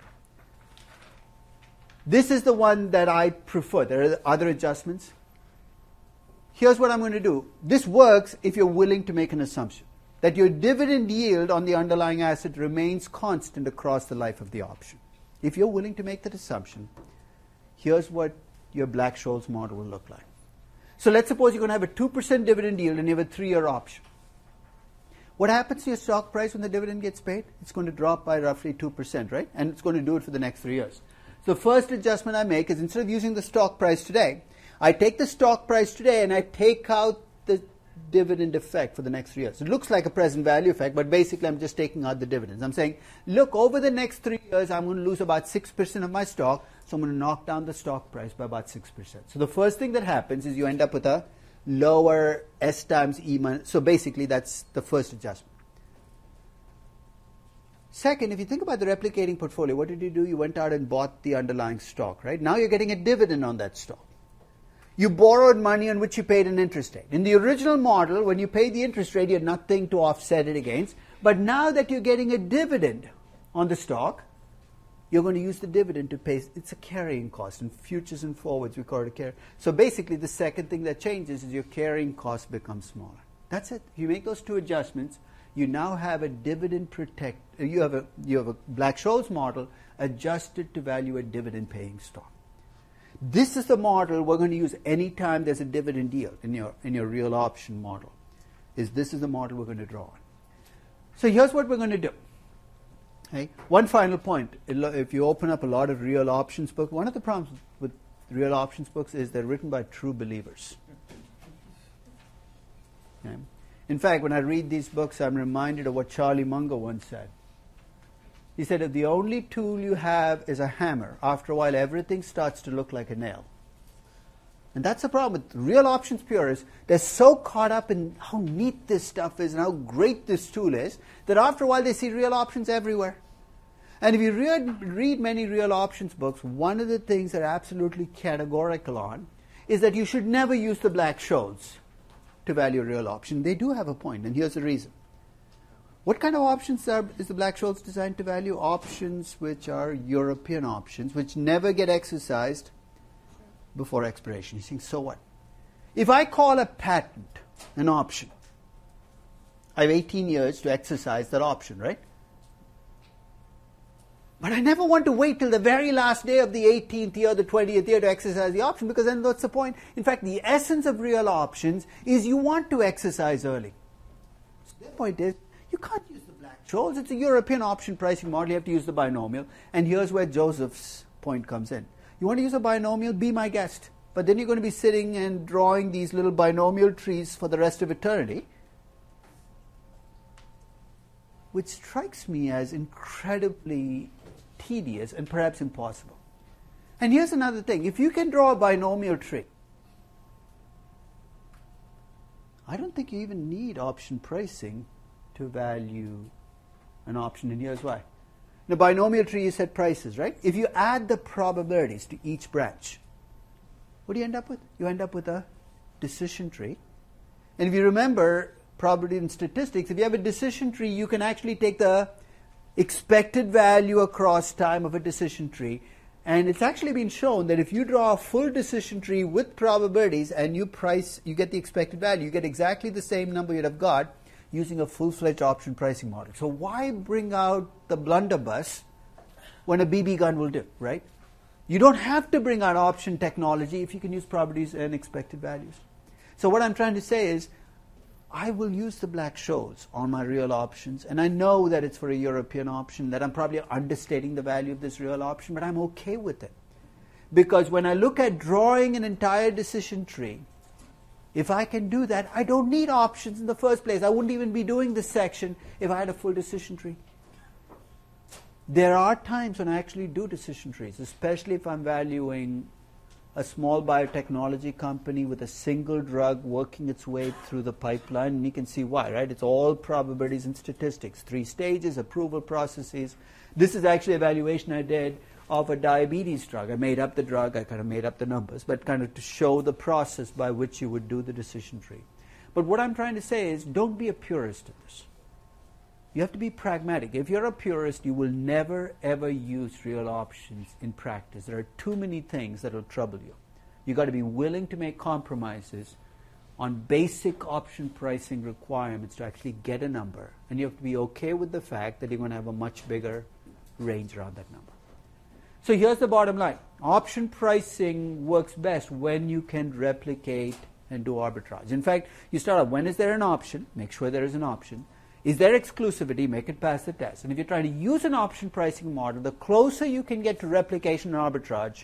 This is the one that I prefer. There are other adjustments. Here's what I'm going to do. This works if you're willing to make an assumption that your dividend yield on the underlying asset remains constant across the life of the option. If you're willing to make that assumption, here's what your Black-Scholes model will look like. So let's suppose you're going to have a two percent dividend yield and you have a three-year option. What happens to your stock price when the dividend gets paid? It's going to drop by roughly two percent, right? And it's going to do it for the next three years. So the first adjustment I make is instead of using the stock price today, I take the stock price today and I take out the dividend effect for the next three years. It looks like a present value effect, but basically I'm just taking out the dividends. I'm saying, look, over the next three years, I'm going to lose about six percent of my stock, so I'm going to knock down the stock price by about six percent. So the first thing that happens is you end up with a lower S times E minus. So basically that's the first adjustment. Second, if you think about the replicating portfolio, what did you do? You went out and bought the underlying stock, right? Now you're getting a dividend on that stock. You borrowed money on which you paid an interest rate. In the original model, when you paid the interest rate, you had nothing to offset it against. But now that you're getting a dividend on the stock, you're going to use the dividend to pay. It's a carrying cost. In futures and forwards, we call it a carry. So basically, the second thing that changes is your carrying cost becomes smaller. That's it. If you make those two adjustments, you now have a dividend protect. You have a you have a Black-Scholes model adjusted to value a dividend-paying stock. This is the model we're going to use anytime there's a dividend yield in your in your real option model. Is this is the model we're going to draw on. So here's what we're going to do. Okay? One final point. If you open up a lot of real options books, one of the problems with real options books is they're written by true believers. Okay? In fact, when I read these books, I'm reminded of what Charlie Munger once said. He said, if the only tool you have is a hammer, after a while everything starts to look like a nail. And that's the problem with real options purists. They're so caught up in how neat this stuff is and how great this tool is, that after a while they see real options everywhere. And if you read, read many real options books, one of the things they're absolutely categorical on is that you should never use the Black-Scholes to value a real option. They do have a point, and here's the reason. What kind of options are, is the Black-Scholes designed to value? Options which are European options, which never get exercised before expiration. You think, so what? If I call a patent an option, I have eighteen years to exercise that option, right? But I never want to wait till the very last day of the eighteenth year, the twentieth year to exercise the option, because then what's the point? In fact, the essence of real options is you want to exercise early. So their point is, you can't use the Black-Scholes. It's a European option pricing model. You have to use the binomial. And here's where Joseph's point comes in. You want to use a binomial? Be my guest. But then you're going to be sitting and drawing these little binomial trees for the rest of eternity, which strikes me as incredibly tedious and perhaps impossible. And here's another thing. If you can draw a binomial tree, I don't think you even need option pricing to value an option, and here's why. In a binomial tree, you set prices, right? If you add the probabilities to each branch, what do you end up with? You end up with a decision tree. And if you remember probability and statistics, if you have a decision tree, you can actually take the expected value across time of a decision tree. And it's actually been shown that if you draw a full decision tree with probabilities and you price, you get the expected value, you get exactly the same number you'd have got using a full-fledged option pricing model. So why bring out the blunderbuss when a B B gun will do, right? You don't have to bring out option technology if you can use probabilities and expected values. So what I'm trying to say is, I will use the Black-Scholes on my real options, and I know that it's for a European option, that I'm probably understating the value of this real option, but I'm okay with it. Because when I look at drawing an entire decision tree, if I can do that, I don't need options in the first place. I wouldn't even be doing this section if I had a full decision tree. There are times when I actually do decision trees, especially if I'm valuing a small biotechnology company with a single drug working its way through the pipeline, and you can see why, right? It's all probabilities and statistics. Three stages, approval processes. This is actually a valuation I did of a diabetes drug. I made up the drug, I kind of made up the numbers, but kind of to show the process by which you would do the decision tree. But what I'm trying to say is, don't be a purist in this. You have to be pragmatic. If you're a purist, you will never, ever use real options in practice. There are too many things that will trouble you. You've got to be willing to make compromises on basic option pricing requirements to actually get a number. And you have to be okay with the fact that you're going to have a much bigger range around that number. So here's the bottom line. Option pricing works best when you can replicate and do arbitrage. In fact, you start out, when is there an option? Make sure there is an option. Is there exclusivity? Make it pass the test. And if you're trying to use an option pricing model, the closer you can get to replication and arbitrage,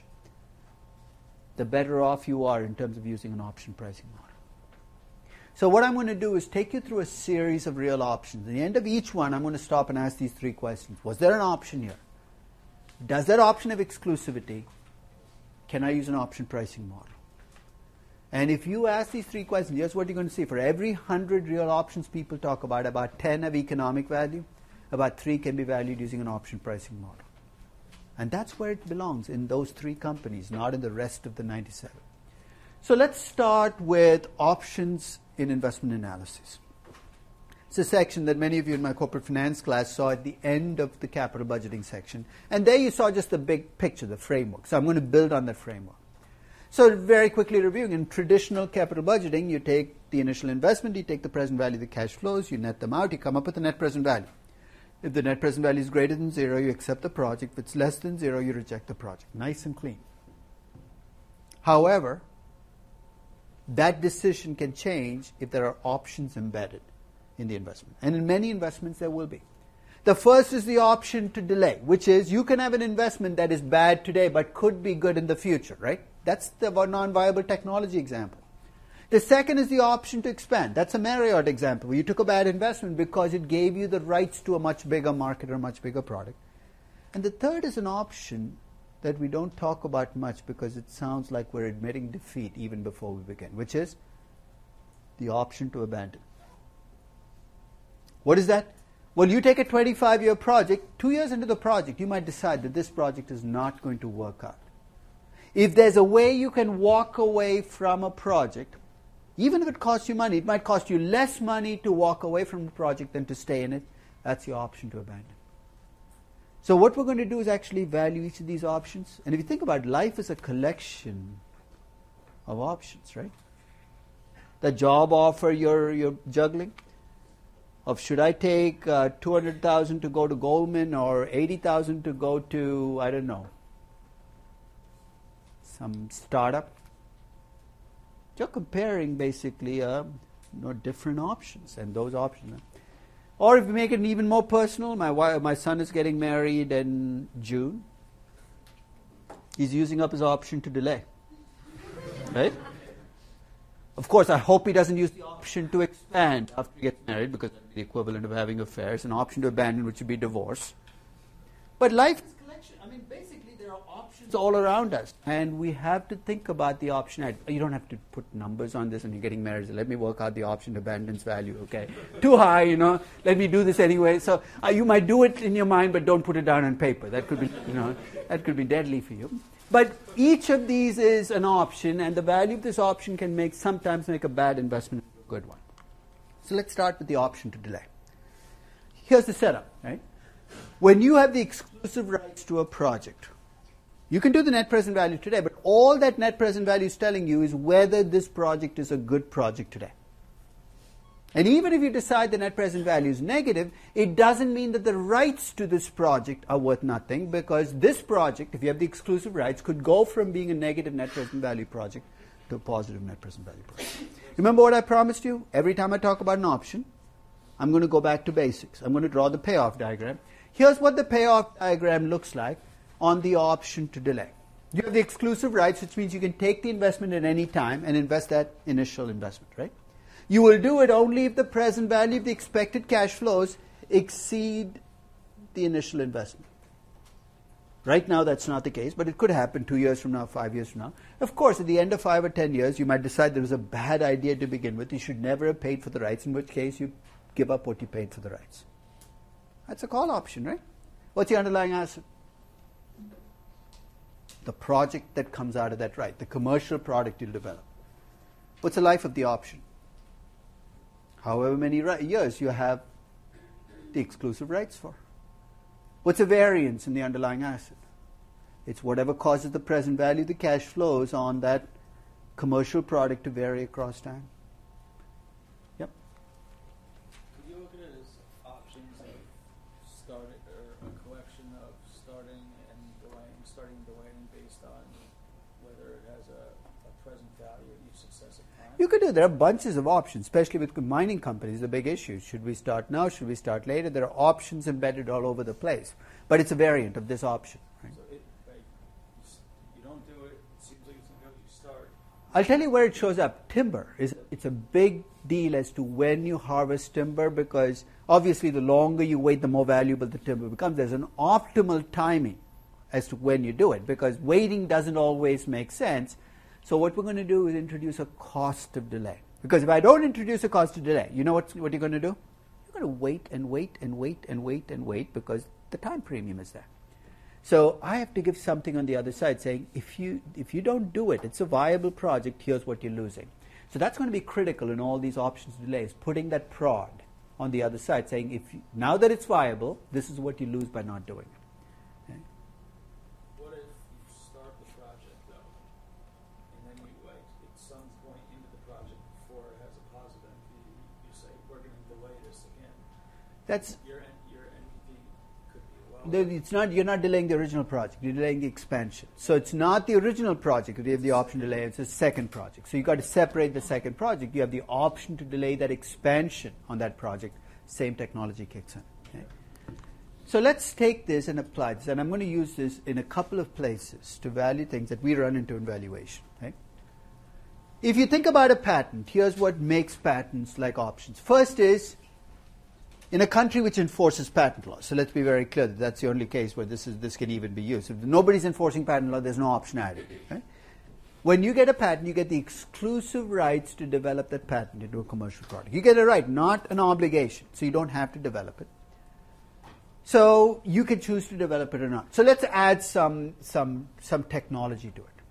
the better off you are in terms of using an option pricing model. So what I'm going to do is take you through a series of real options. At the end of each one, I'm going to stop and ask these three questions. Was there an option here? Does that option have exclusivity? Can I use an option pricing model? And if you ask these three questions, here's what you're going to see. For every one hundred real options people talk about, about ten have economic value, about three can be valued using an option pricing model. And that's where it belongs, in those three companies, not in the rest of the ninety-seven. So let's start with options in investment analysis. It's a section that many of you in my corporate finance class saw at the end of the capital budgeting section. And there you saw just the big picture, the framework. So I'm going to build on that framework. So very quickly reviewing, in traditional capital budgeting, you take the initial investment, you take the present value of the cash flows, you net them out, you come up with the net present value. If the net present value is greater than zero, you accept the project. If it's less than zero, you reject the project. Nice and clean. However, that decision can change if there are options embedded in the investment. And in many investments, there will be. The first is the option to delay, which is you can have an investment that is bad today but could be good in the future, right? That's the non-viable technology example. The second is the option to expand. That's a Marriott example, where you took a bad investment because it gave you the rights to a much bigger market or a much bigger product. And the third is an option that we don't talk about much because it sounds like we're admitting defeat even before we begin, which is the option to abandon. What is that? Well, you take a twenty-five year project, two years into the project, you might decide that this project is not going to work out. If there's a way you can walk away from a project Even if it costs you money, it might cost you less money to walk away from the project than to stay in it. That's your option to abandon. So what we're going to do is actually value each of these options. And if you think about it, life is a collection of options, right? The job offer you're, you're juggling, of should I take uh, two hundred thousand to go to Goldman or eighty thousand to go to, I don't know, some startup. You're comparing basically uh, you know, different options, and those options. Or if we make it even more personal, my wife, my son is getting married in June. He's using up his option to delay, right? Of course, I hope he doesn't use the option to expand after he gets married, because that's the equivalent of having affairs. An option to abandon, which would be divorce. But life is collection. I mean, basically, there are options all around us, and we have to think about the option. You don't have to put numbers on this, and you're getting married. So let me work out the option to abandon's value. Okay, too high, you know. Let me do this anyway. So uh, you might do it in your mind, but don't put it down on paper. That could be, you know, that could be deadly for you. But each of these is an option, and the value of this option can make sometimes make a bad investment a good one. So let's start with the option to delay. Here's the setup, right? When you have the exclusive rights to a project, you can do the net present value today, but all that net present value is telling you is whether this project is a good project today. And even if you decide the net present value is negative, it doesn't mean that the rights to this project are worth nothing, because this project, if you have the exclusive rights, could go from being a negative net present value project to a positive net present value project. Remember what I promised you? Every time I talk about an option, I'm going to go back to basics. I'm going to draw the payoff diagram. Here's what the payoff diagram looks like on the option to delay. You have the exclusive rights, which means you can take the investment at any time and invest that initial investment, right? You will do it only if the present value of the expected cash flows exceed the initial investment. Right now, that's not the case, but it could happen two years from now, five years from now. Of course, at the end of five or ten years, you might decide there was a bad idea to begin with. You should never have paid for the rights, in which case you give up what you paid for the rights. That's a call option, right? What's the underlying asset? The project that comes out of that right, the commercial product you'll develop. What's the life of the option? However many ri- years you have the exclusive rights for. What's a variance in the underlying asset? It's whatever causes the present value of the cash flows on that commercial product to vary across time. Yep. Could you look at it as options of starting, or a collection of starting and delaying, starting and delaying based on whether it has a, a present value at each successive time? You could do. There are bunches of options, especially with mining companies. The big issue: should we start now? Should we start later? There are options embedded all over the place, but it's a variant of this option. Right? So it, like, you don't do it. It seems like it's until you start. I'll tell you where it shows up. Timber is it's a big deal as to when you harvest timber, because obviously the longer you wait, the more valuable the timber becomes. There's an optimal timing as to when you do it, because waiting doesn't always make sense. So what we're going to do is introduce a cost of delay. Because if I don't introduce a cost of delay, you know what, what you're going to do? You're going to wait and wait and wait and wait and wait, because the time premium is there. So I have to give something on the other side saying, if you if you don't do it, it's a viable project, here's what you're losing. So that's going to be critical in all these options delays, putting that prod on the other side, saying, if you, now that it's viable, this is what you lose by not doing it. Okay? What if you start the project though, and then you like at some point into the project before it has a positive N P V, you say we're going to delay this again. That's Your your N P V could be low. the- it's not you're not delaying the original project, you're delaying the expansion. So it's not the original project if you have the option to delay, it's a second project. So you've got to separate the second project. You have the option to delay that expansion on that project. Same technology kicks in. Okay? So let's take this and apply this, and I'm going to use this in a couple of places to value things that we run into in valuation. Okay? If you think about a patent, here's what makes patents like options. First is, in a country which enforces patent law, so let's be very clear that that's the only case where this is this can even be used. If nobody's enforcing patent law, there's no optionality. Right? When you get a patent, you get the exclusive rights to develop that patent into a commercial product. You get a right, not an obligation, so you don't have to develop it. So you can choose to develop it or not. So let's add some some some technology to it.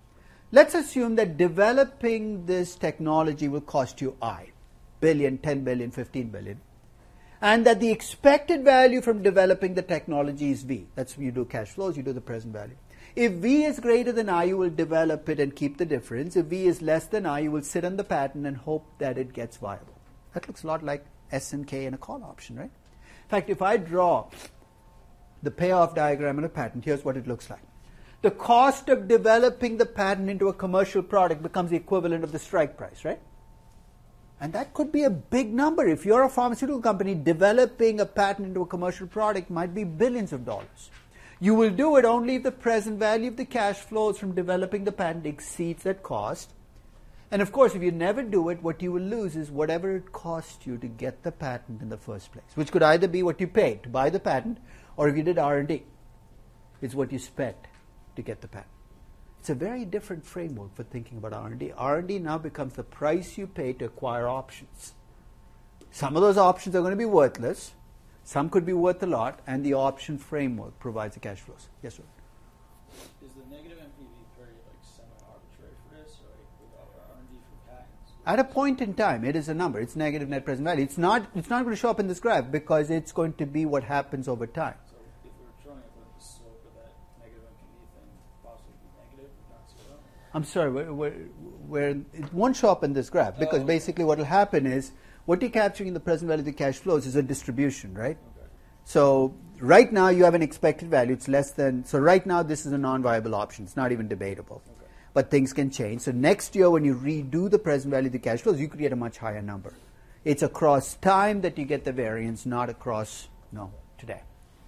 Let's assume that developing this technology will cost you I, billion, ten billion, fifteen billion, and that the expected value from developing the technology is V. That's you do cash flows, you do the present value. If V is greater than I, you will develop it and keep the difference. If V is less than I, you will sit on the patent and hope that it gets viable. That looks a lot like S and K in a call option, right? In fact, if I draw the payoff diagram in a patent, here's what it looks like. The cost of developing the patent into a commercial product becomes the equivalent of the strike price, right? And that could be a big number. If you're a pharmaceutical company, developing a patent into a commercial product might be billions of dollars. You will do it only if the present value of the cash flows from developing the patent exceeds that cost. And of course, if you never do it, what you will lose is whatever it cost you to get the patent in the first place, which could either be what you paid to buy the patent, or if you did R and D, it's what you spent to get the patent. It's a very different framework for thinking about R and D. R and D now becomes the price you pay to acquire options. Some of those options are going to be worthless. Some could be worth a lot, and the option framework provides the cash flows. Yes, sir. Is the negative N P V very like semi-arbitrary for this, or like with R and D for patents? At a point in time, it is a number. It's negative net present value. It's not. It's not going to show up in this graph because it's going to be what happens over time. So if we're trying to put the slope of that negative N P V thing possibly be negative, not zero. I'm sorry, where, where, where it won't show up in this graph because Oh, okay. basically what will happen is what you're capturing in the present value of the cash flows is a distribution, right? Okay. So right now you have an expected value. It's less than. So right now this is a non-viable option. It's not even debatable. Okay. But things can change. So next year when you redo the present value of the cash flows, you could get a much higher number. It's across time that you get the variance, not across no today.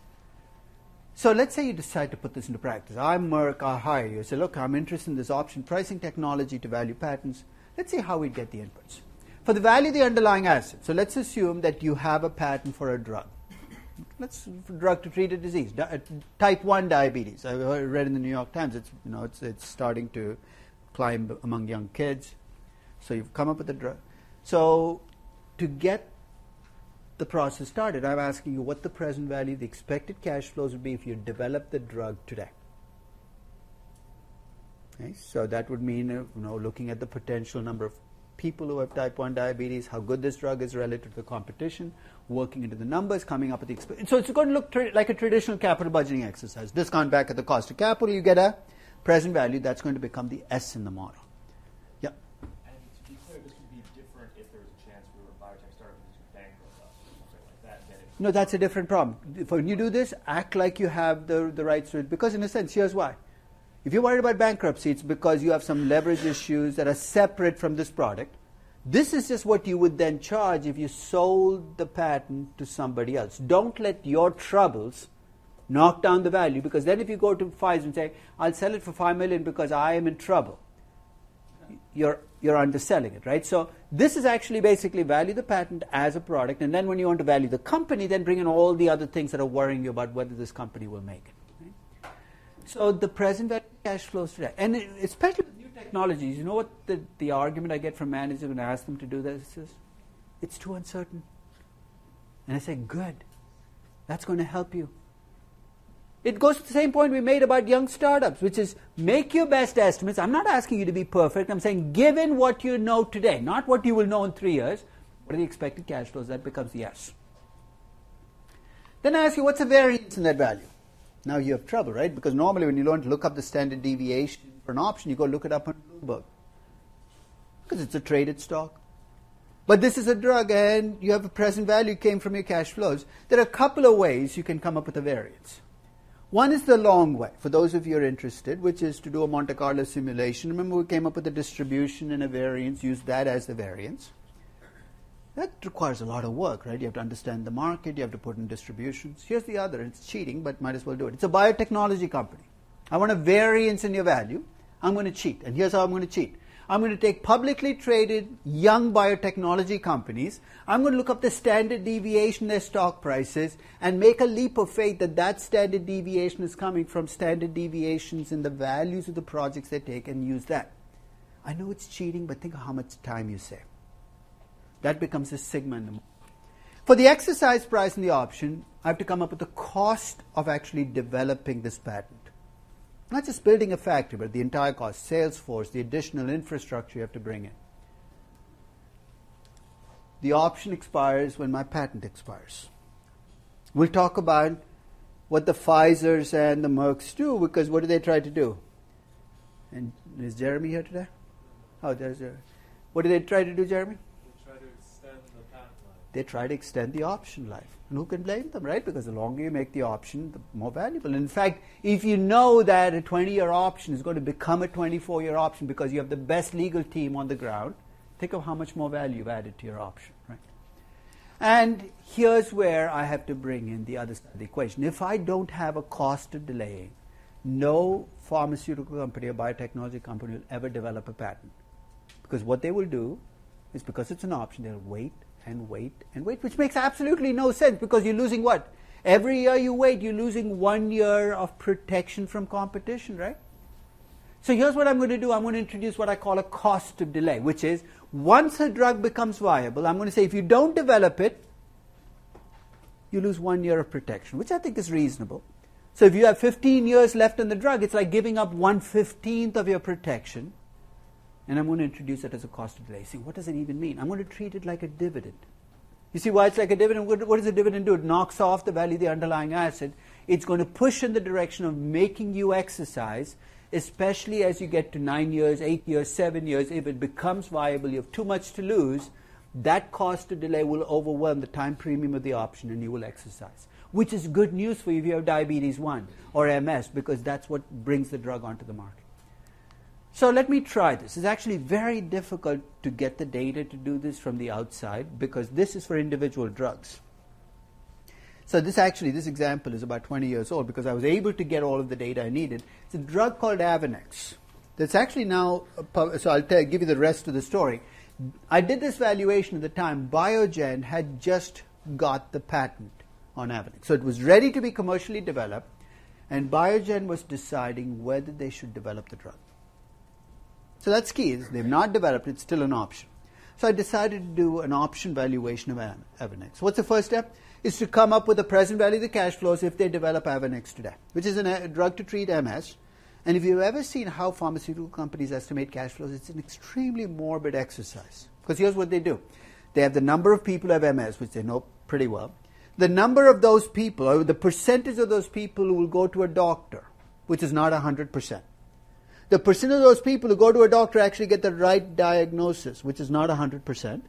So let's say you decide to put this into practice. I'm Merck, I hire you. I say, look, I'm interested in this option pricing technology to value patents. Let's see how we get the inputs. For the value of the underlying asset, so let's assume that you have a patent for a drug. Let's for a drug to treat a disease, di- type one diabetes. I read in the New York Times, it's you know it's it's starting to climb among young kids. So you've come up with a drug. So to get the process started, I'm asking you what the present value, the expected cash flows would be if you develop the drug today. Okay, so that would mean uh, you know looking at the potential number of people who have type one diabetes, how good this drug is relative to the competition, working into the numbers, coming up with the exp- so it's going to look tra- like a traditional capital budgeting exercise. Discount back at the cost of capital, you get a present value that's going to become the S in the model. Yeah. And to be clear, this would be different if there was a chance we were a biotech startup and just bankrupt us or something like that. Then it No, that's a different problem. If- When you do this, act like you have the, the rights to it. Because in a sense, here's why. If you're worried about bankruptcy, it's because you have some leverage issues that are separate from this product. This is just what you would then charge if you sold the patent to somebody else. Don't let your troubles knock down the value, because then if you go to Pfizer and say, I'll sell it for five million dollars because I am in trouble, you're you're underselling it, right? So this is actually basically value the patent as a product, and then when you want to value the company, then bring in all the other things that are worrying you about whether this company will make it. Right? So the present value cash flows today, and it, especially with new technologies, you know what the, the argument I get from managers when I ask them to do this is? It's too uncertain. And I say, good. That's going to help you. It goes to the same point we made about young startups, which is make your best estimates. I'm not asking you to be perfect. I'm saying given what you know today, not what you will know in three years, what are the expected cash flows? That becomes yes. Then I ask you, what's the variance in that value? Now you have trouble, right? Because normally when you learn to look up the standard deviation for an option, you go look it up on Bloomberg. Because it's a traded stock. But this is a drug and you have a present value came from your cash flows. There are a couple of ways you can come up with a variance. One is the long way, for those of you who are interested, which is to do a Monte Carlo simulation. Remember we came up with a distribution and a variance, use that as the variance. That requires a lot of work, right? You have to understand the market, you have to put in distributions. Here's the other, it's cheating, but might as well do it. It's a biotechnology company. I want a variance in your value. I'm going to cheat, and here's how I'm going to cheat. I'm going to take publicly traded young biotechnology companies. I'm going to look up the standard deviation in their stock prices and make a leap of faith that that standard deviation is coming from standard deviations in the values of the projects they take and use that. I know it's cheating, but think of how much time you save. That becomes a sigma in the model. For the exercise price in the option, I have to come up with the cost of actually developing this patent. Not just building a factory, but the entire cost, sales force, the additional infrastructure you have to bring in. The option expires when my patent expires. We'll talk about what the Pfizers and the Mercks do, because what do they try to do? And is Jeremy here today? Oh, there's Jeremy. What do they try to do, Jeremy? They try to extend the patent life. They try to extend the option life. And who can blame them, right? Because the longer you make the option, the more valuable. In fact, if you know that a twenty-year option is going to become a twenty-four-year option because you have the best legal team on the ground, think of how much more value you've added to your option, right? And here's where I have to bring in the other side of the equation. If I don't have a cost of delaying, no pharmaceutical company or biotechnology company will ever develop a patent. Because what they will do is, because it's an option, they'll wait and wait and wait, which makes absolutely no sense, because you're losing what? Every year you wait, you're losing one year of protection from competition, right? So here's what I'm going to do. I'm going to introduce what I call a cost of delay, which is, once a drug becomes viable, I'm going to say, if you don't develop it, you lose one year of protection, which I think is reasonable. So if you have fifteen years left on the drug, it's like giving up one fifteenth of your protection. And I'm going to introduce it as a cost of delay. See, what does it even mean? I'm going to treat it like a dividend. You see why it's like a dividend? What, what does a dividend do? It knocks off the value of the underlying asset. It's going to push in the direction of making you exercise, especially as you get to nine years, eight years, seven years. If it becomes viable, you have too much to lose, that cost of delay will overwhelm the time premium of the option and you will exercise. Which is good news for you if you have diabetes one or M S, because that's what brings the drug onto the market. So let me try this. It's actually very difficult to get the data to do this from the outside, because this is for individual drugs. So this actually, this example is about twenty years old, because I was able to get all of the data I needed. It's a drug called Avonex. That's actually now, so I'll tell, give you the rest of the story. I did this valuation at the time. Biogen had just got the patent on Avonex. So it was ready to be commercially developed, and Biogen was deciding whether they should develop the drug. So that's key. They've not developed it. It's still an option. So I decided to do an option valuation of Avonex. What's the first step? Is to come up with the present value of the cash flows if they develop Avonex today, which is a drug to treat M S. And if you've ever seen how pharmaceutical companies estimate cash flows, it's an extremely morbid exercise. Because here's what they do. They have the number of people who have M S, which they know pretty well. The number of those people, or the percentage of those people who will go to a doctor, which is not one hundred percent. The percent of those people who go to a doctor actually get the right diagnosis, which is not one hundred percent.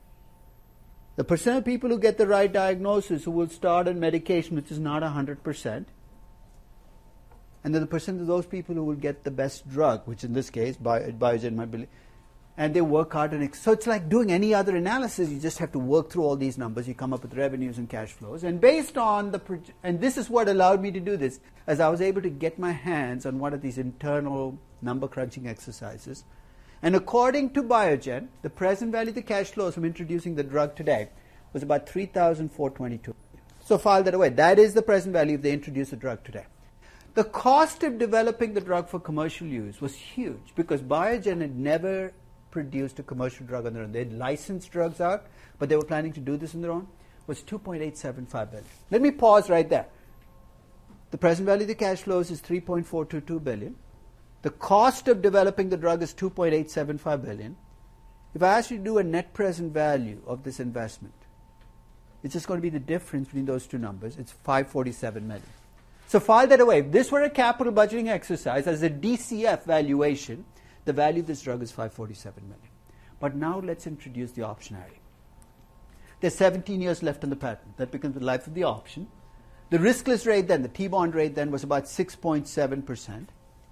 The percent of people who get the right diagnosis who will start on medication, which is not one hundred percent. And then the percent of those people who will get the best drug, which in this case, Biogen might be, and they work hard. And so it's like doing any other analysis. You just have to work through all these numbers. You come up with revenues and cash flows. And based on the, and this is what allowed me to do this, as I was able to get my hands on one of these internal number crunching exercises. And according to Biogen, the present value of the cash flows from introducing the drug today was about three thousand four hundred twenty-two. So file that away. That is the present value if they introduce the drug today. The cost of developing the drug for commercial use was huge, because Biogen had never produced a commercial drug on their own. They had licensed drugs out, but they were planning to do this on their own. Was two point eight seven five billion. Let me pause right there. The present value of the cash flows is three point four two two billion. The cost of developing the drug is two point eight seven five billion. If I ask you to do a net present value of this investment, it's just going to be the difference between those two numbers. It's five hundred forty-seven million. So file that away. If this were a capital budgeting exercise as a D C F valuation, the value of this drug is five hundred forty-seven million. But now let's introduce the optionality. There's seventeen years left on the patent. That becomes the life of the option. The riskless rate then, the T-bond rate then, was about six point seven percent.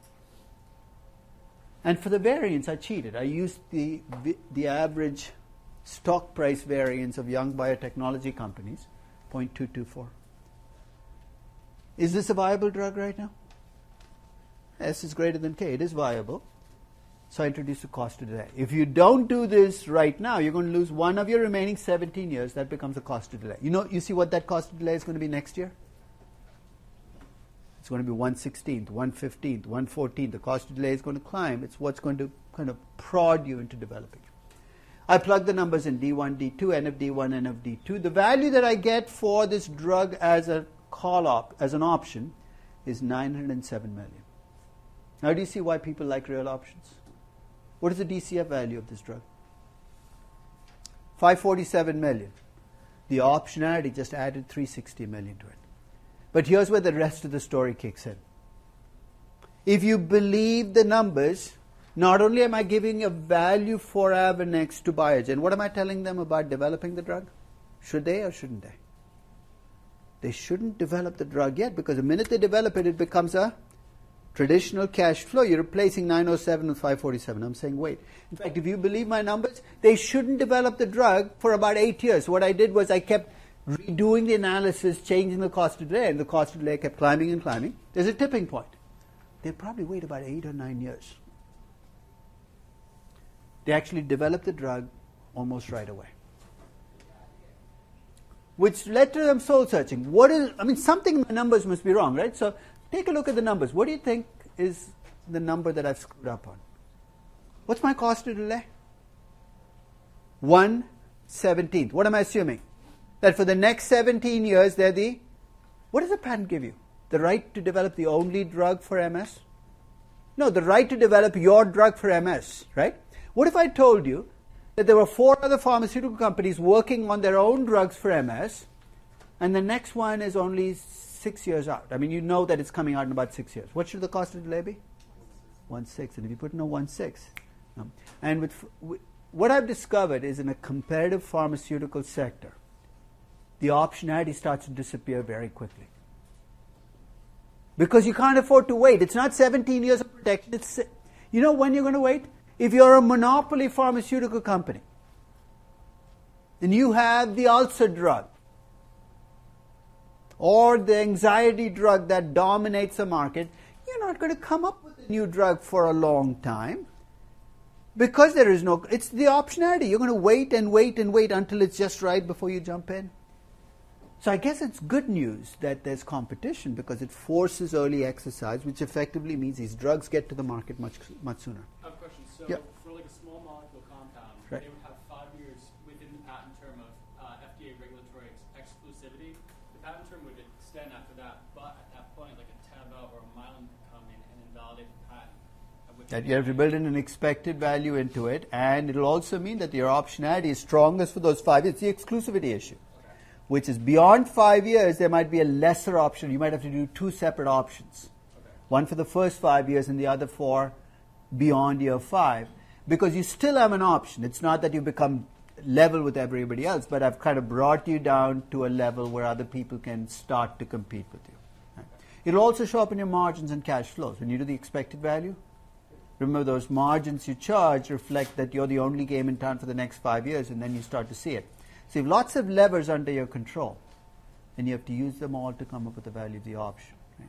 And for the variance, I cheated. I used the, the average stock price variance of young biotechnology companies, zero point two two four. Is this a viable drug right now? S is greater than K. It is viable. So I introduced the cost to delay. If you don't do this right now, you're going to lose one of your remaining seventeen years. That becomes a cost to delay. You know, you see what that cost to delay is going to be next year? It's going to be one sixteenth, one fifteenth, one fourteenth. The cost to delay is going to climb. It's what's going to kind of prod you into developing. I plug the numbers in D one, D two, N of D one, N of D two. The value that I get for this drug as a call op, as an option, is nine hundred seven million. Now do you see why people like real options? What is the D C F value of this drug? five hundred forty-seven million. The optionality just added three hundred sixty million to it. But here's where the rest of the story kicks in. If you believe the numbers, not only am I giving a value for Avonex to Biogen, what am I telling them about developing the drug? Should they or shouldn't they? They shouldn't develop the drug yet, because the minute they develop it, it becomes a traditional cash flow. You're replacing nine oh seven with five forty-seven. I'm saying, wait. In fact, if you believe my numbers, they shouldn't develop the drug for about eight years. What I did was I kept redoing the analysis, changing the cost of delay, and the cost of delay kept climbing and climbing. There's a tipping point. They'll probably wait about eight or nine years. They actually developed the drug almost right away, which led to them soul searching. What is, I mean, something in the numbers must be wrong, right? So take a look at the numbers. What do you think is the number that I've screwed up on? What's my cost of delay? one seventeenth. What am I assuming? That for the next seventeen years, they're the, what does the patent give you? The right to develop the only drug for M S? No, the right to develop your drug for M S, right? What if I told you that there were four other pharmaceutical companies working on their own drugs for M S, and the next one is only six years out? I mean, you know that it's coming out in about six years. What should the cost of delay be? One six. And if you put in a one six, um, and with, with what I've discovered is in a competitive pharmaceutical sector, the optionality starts to disappear very quickly. Because you can't afford to wait. It's not seventeen years of protection. It's, you know when you're going to wait? If you're a monopoly pharmaceutical company and you have the ulcer drug or the anxiety drug that dominates the market, you're not going to come up with a new drug for a long time, because there is no, it's the optionality. You're going to wait and wait and wait until it's just right before you jump in. So I guess it's good news that there's competition, because it forces early exercise, which effectively means these drugs get to the market much much sooner. I have a question. So Yep. for like a small molecule compound, Right. they would have five years within the patent term of uh, F D A regulatory ex- exclusivity. The patent term would extend after that, but at that point, like a Teva or a Mylan could come in and invalidate the patent. at which That point- you have to build in an expected value into it, and it'll also mean that your optionality is strongest for those five years. It's the exclusivity issue, which is beyond five years, there might be a lesser option. You might have to do two separate options. Okay. One for the first five years and the other for beyond year five, because you still have an option. It's not that you become level with everybody else, but I've kind of brought you down to a level where other people can start to compete with you. Right? It'll also show up in your margins and cash flows. When you do the expected value, remember those margins you charge reflect that you're the only game in town for the next five years, and then you start to see it. So you have lots of levers under your control, and you have to use them all to come up with the value of the option. Right?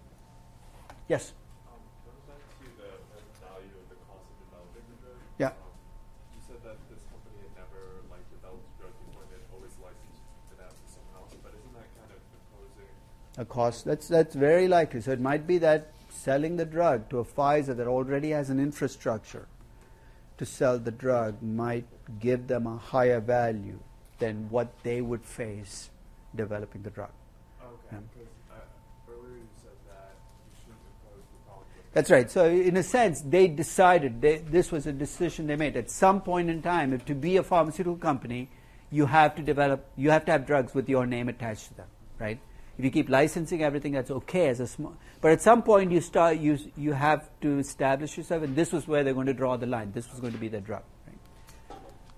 Yes? Um, going back to the, the value of the cost of developing the drug. Yeah. Um, you said that this company had never like developed the drug before; they always licensed it out to someone else. But isn't that kind of imposing A cost. That's that's very likely. So it might be that selling the drug to a Pfizer that already has an infrastructure to sell the drug might give them a higher value than what they would face developing the drug. okay? Yeah. Because uh, earlier you said that you shouldn't impose the problem. With That's right. So in a sense, they decided, they, this was a decision they made. At some point in time, if to be a pharmaceutical company, you have to develop, you have to have drugs with your name attached to them, right? If you keep licensing everything, that's okay as a small. But at some point, you start, you you have to establish yourself, and this was where they're going to draw the line. This was going to be their drug, right?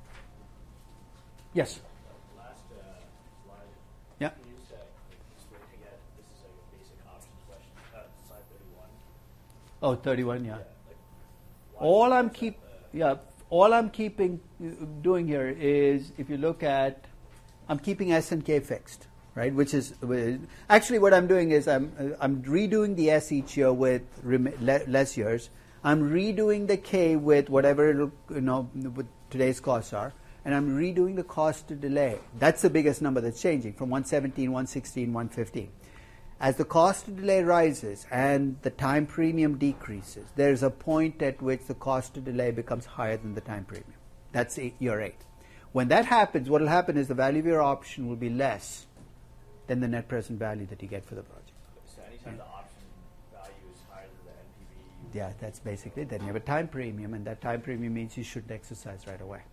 Yes. Last uh, slide. Yeah. Can you say, just wait to get, this is like a basic options question, uh, slide thirty-one. Oh, thirty-one. Yeah. like, why All is I'm that, keep, uh, yeah. All I'm keeping, uh, doing here is, if you look at, I'm keeping S and K fixed, right? Which is uh, actually what I'm doing is I'm uh, I'm redoing the S each year with rem- le- less years. I'm redoing the K with whatever it'll, you know what today's costs are, and I'm redoing the cost to delay. That's the biggest number that's changing from one seventeen, one sixteen, one fifteen. As the cost to delay rises and the time premium decreases, there's a point at which the cost to delay becomes higher than the time premium. That's eight, year eight. When that happens, what will happen is the value of your option will be less than the net present value that you get for the project. So anytime the option value is higher than the N P V, you Yeah, that's basically it. Then you have a time premium, and that time premium means you shouldn't exercise right away.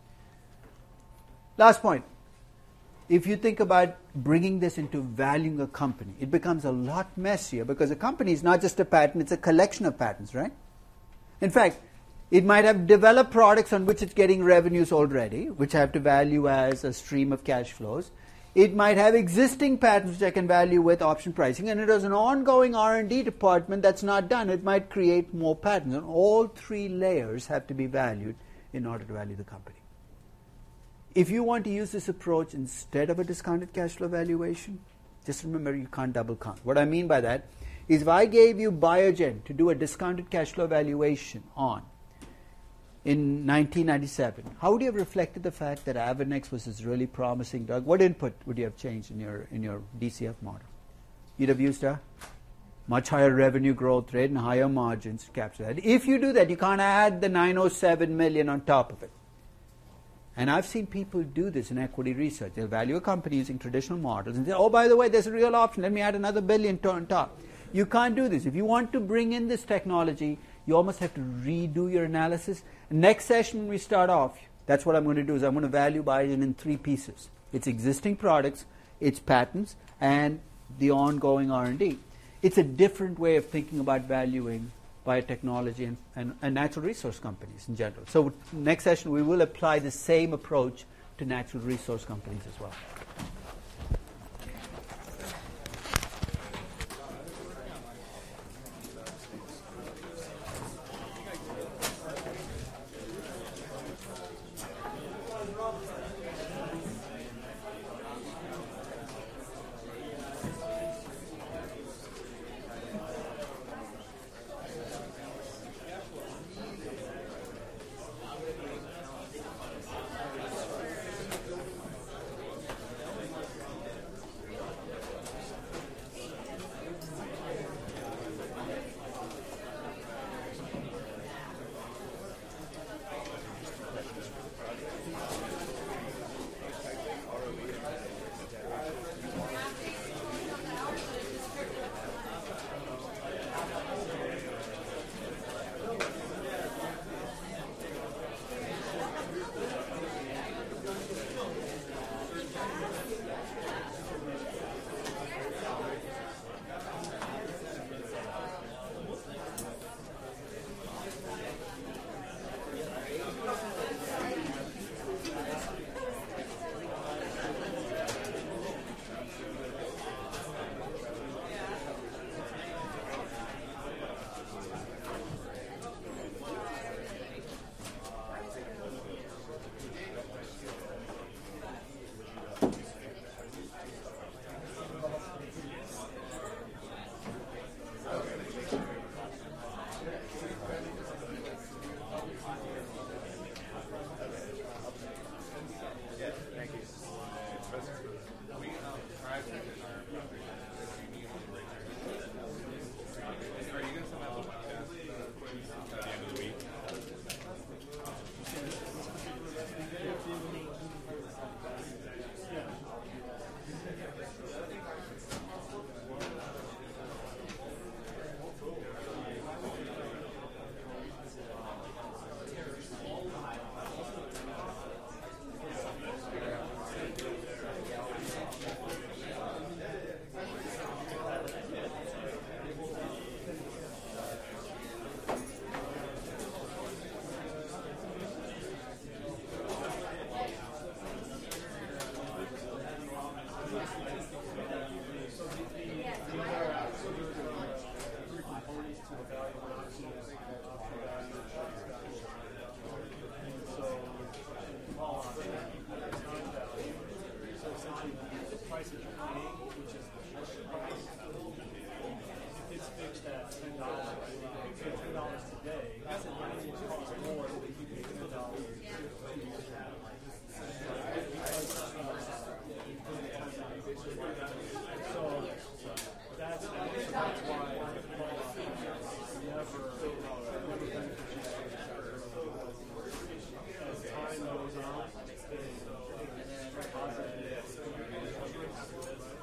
Last point. If you think about bringing this into valuing a company, it becomes a lot messier because a company is not just a patent, it's a collection of patents, right? In fact, it might have developed products on which it's getting revenues already, which I have to value as a stream of cash flows. It might have existing patents which I can value with option pricing, and it has an ongoing R and D department that's not done. It might create more patents, and all three layers have to be valued in order to value the company. If you want to use this approach instead of a discounted cash flow valuation, just remember you can't double count. What I mean by that is if I gave you Biogen to do a discounted cash flow valuation on in nineteen ninety-seven, how would you have reflected the fact that Avonex was this really promising drug? What input would you have changed in your in your D C F model? You'd have used a much higher revenue growth rate and higher margins to capture that. If you do that, you can't add the nine hundred seven million on top of it. And I've seen people do this in equity research. They'll value a company using traditional models and say, oh, by the way, there's a real option. Let me add another billion on top. You can't do this. If you want to bring in this technology, you almost have to redo your analysis. Next session when we start off, that's what I'm going to do, is I'm going to value Biogen in three pieces. Its existing products, its patents, and the ongoing R and D. It's a different way of thinking about valuing biotechnology and, and, and natural resource companies in general. So next session we will apply the same approach to natural resource companies as well.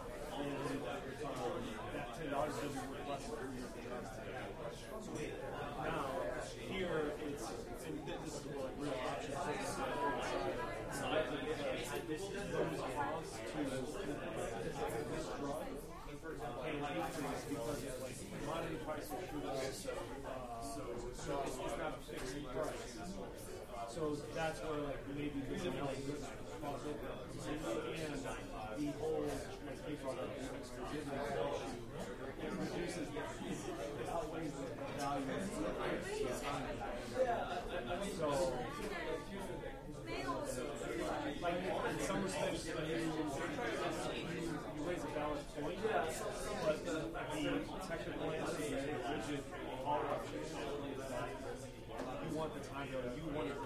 That ten dollars doesn't work less than price will shoot up. Uh, so it's, it's not a fixed price. So that's where like maybe the vanilla is possible. And the whole like they brought up it reduces the it outweighs the value of the price. So like in some respects you, you raise a valid point, but the technical answer is a rigid all option. You want the time though, you want it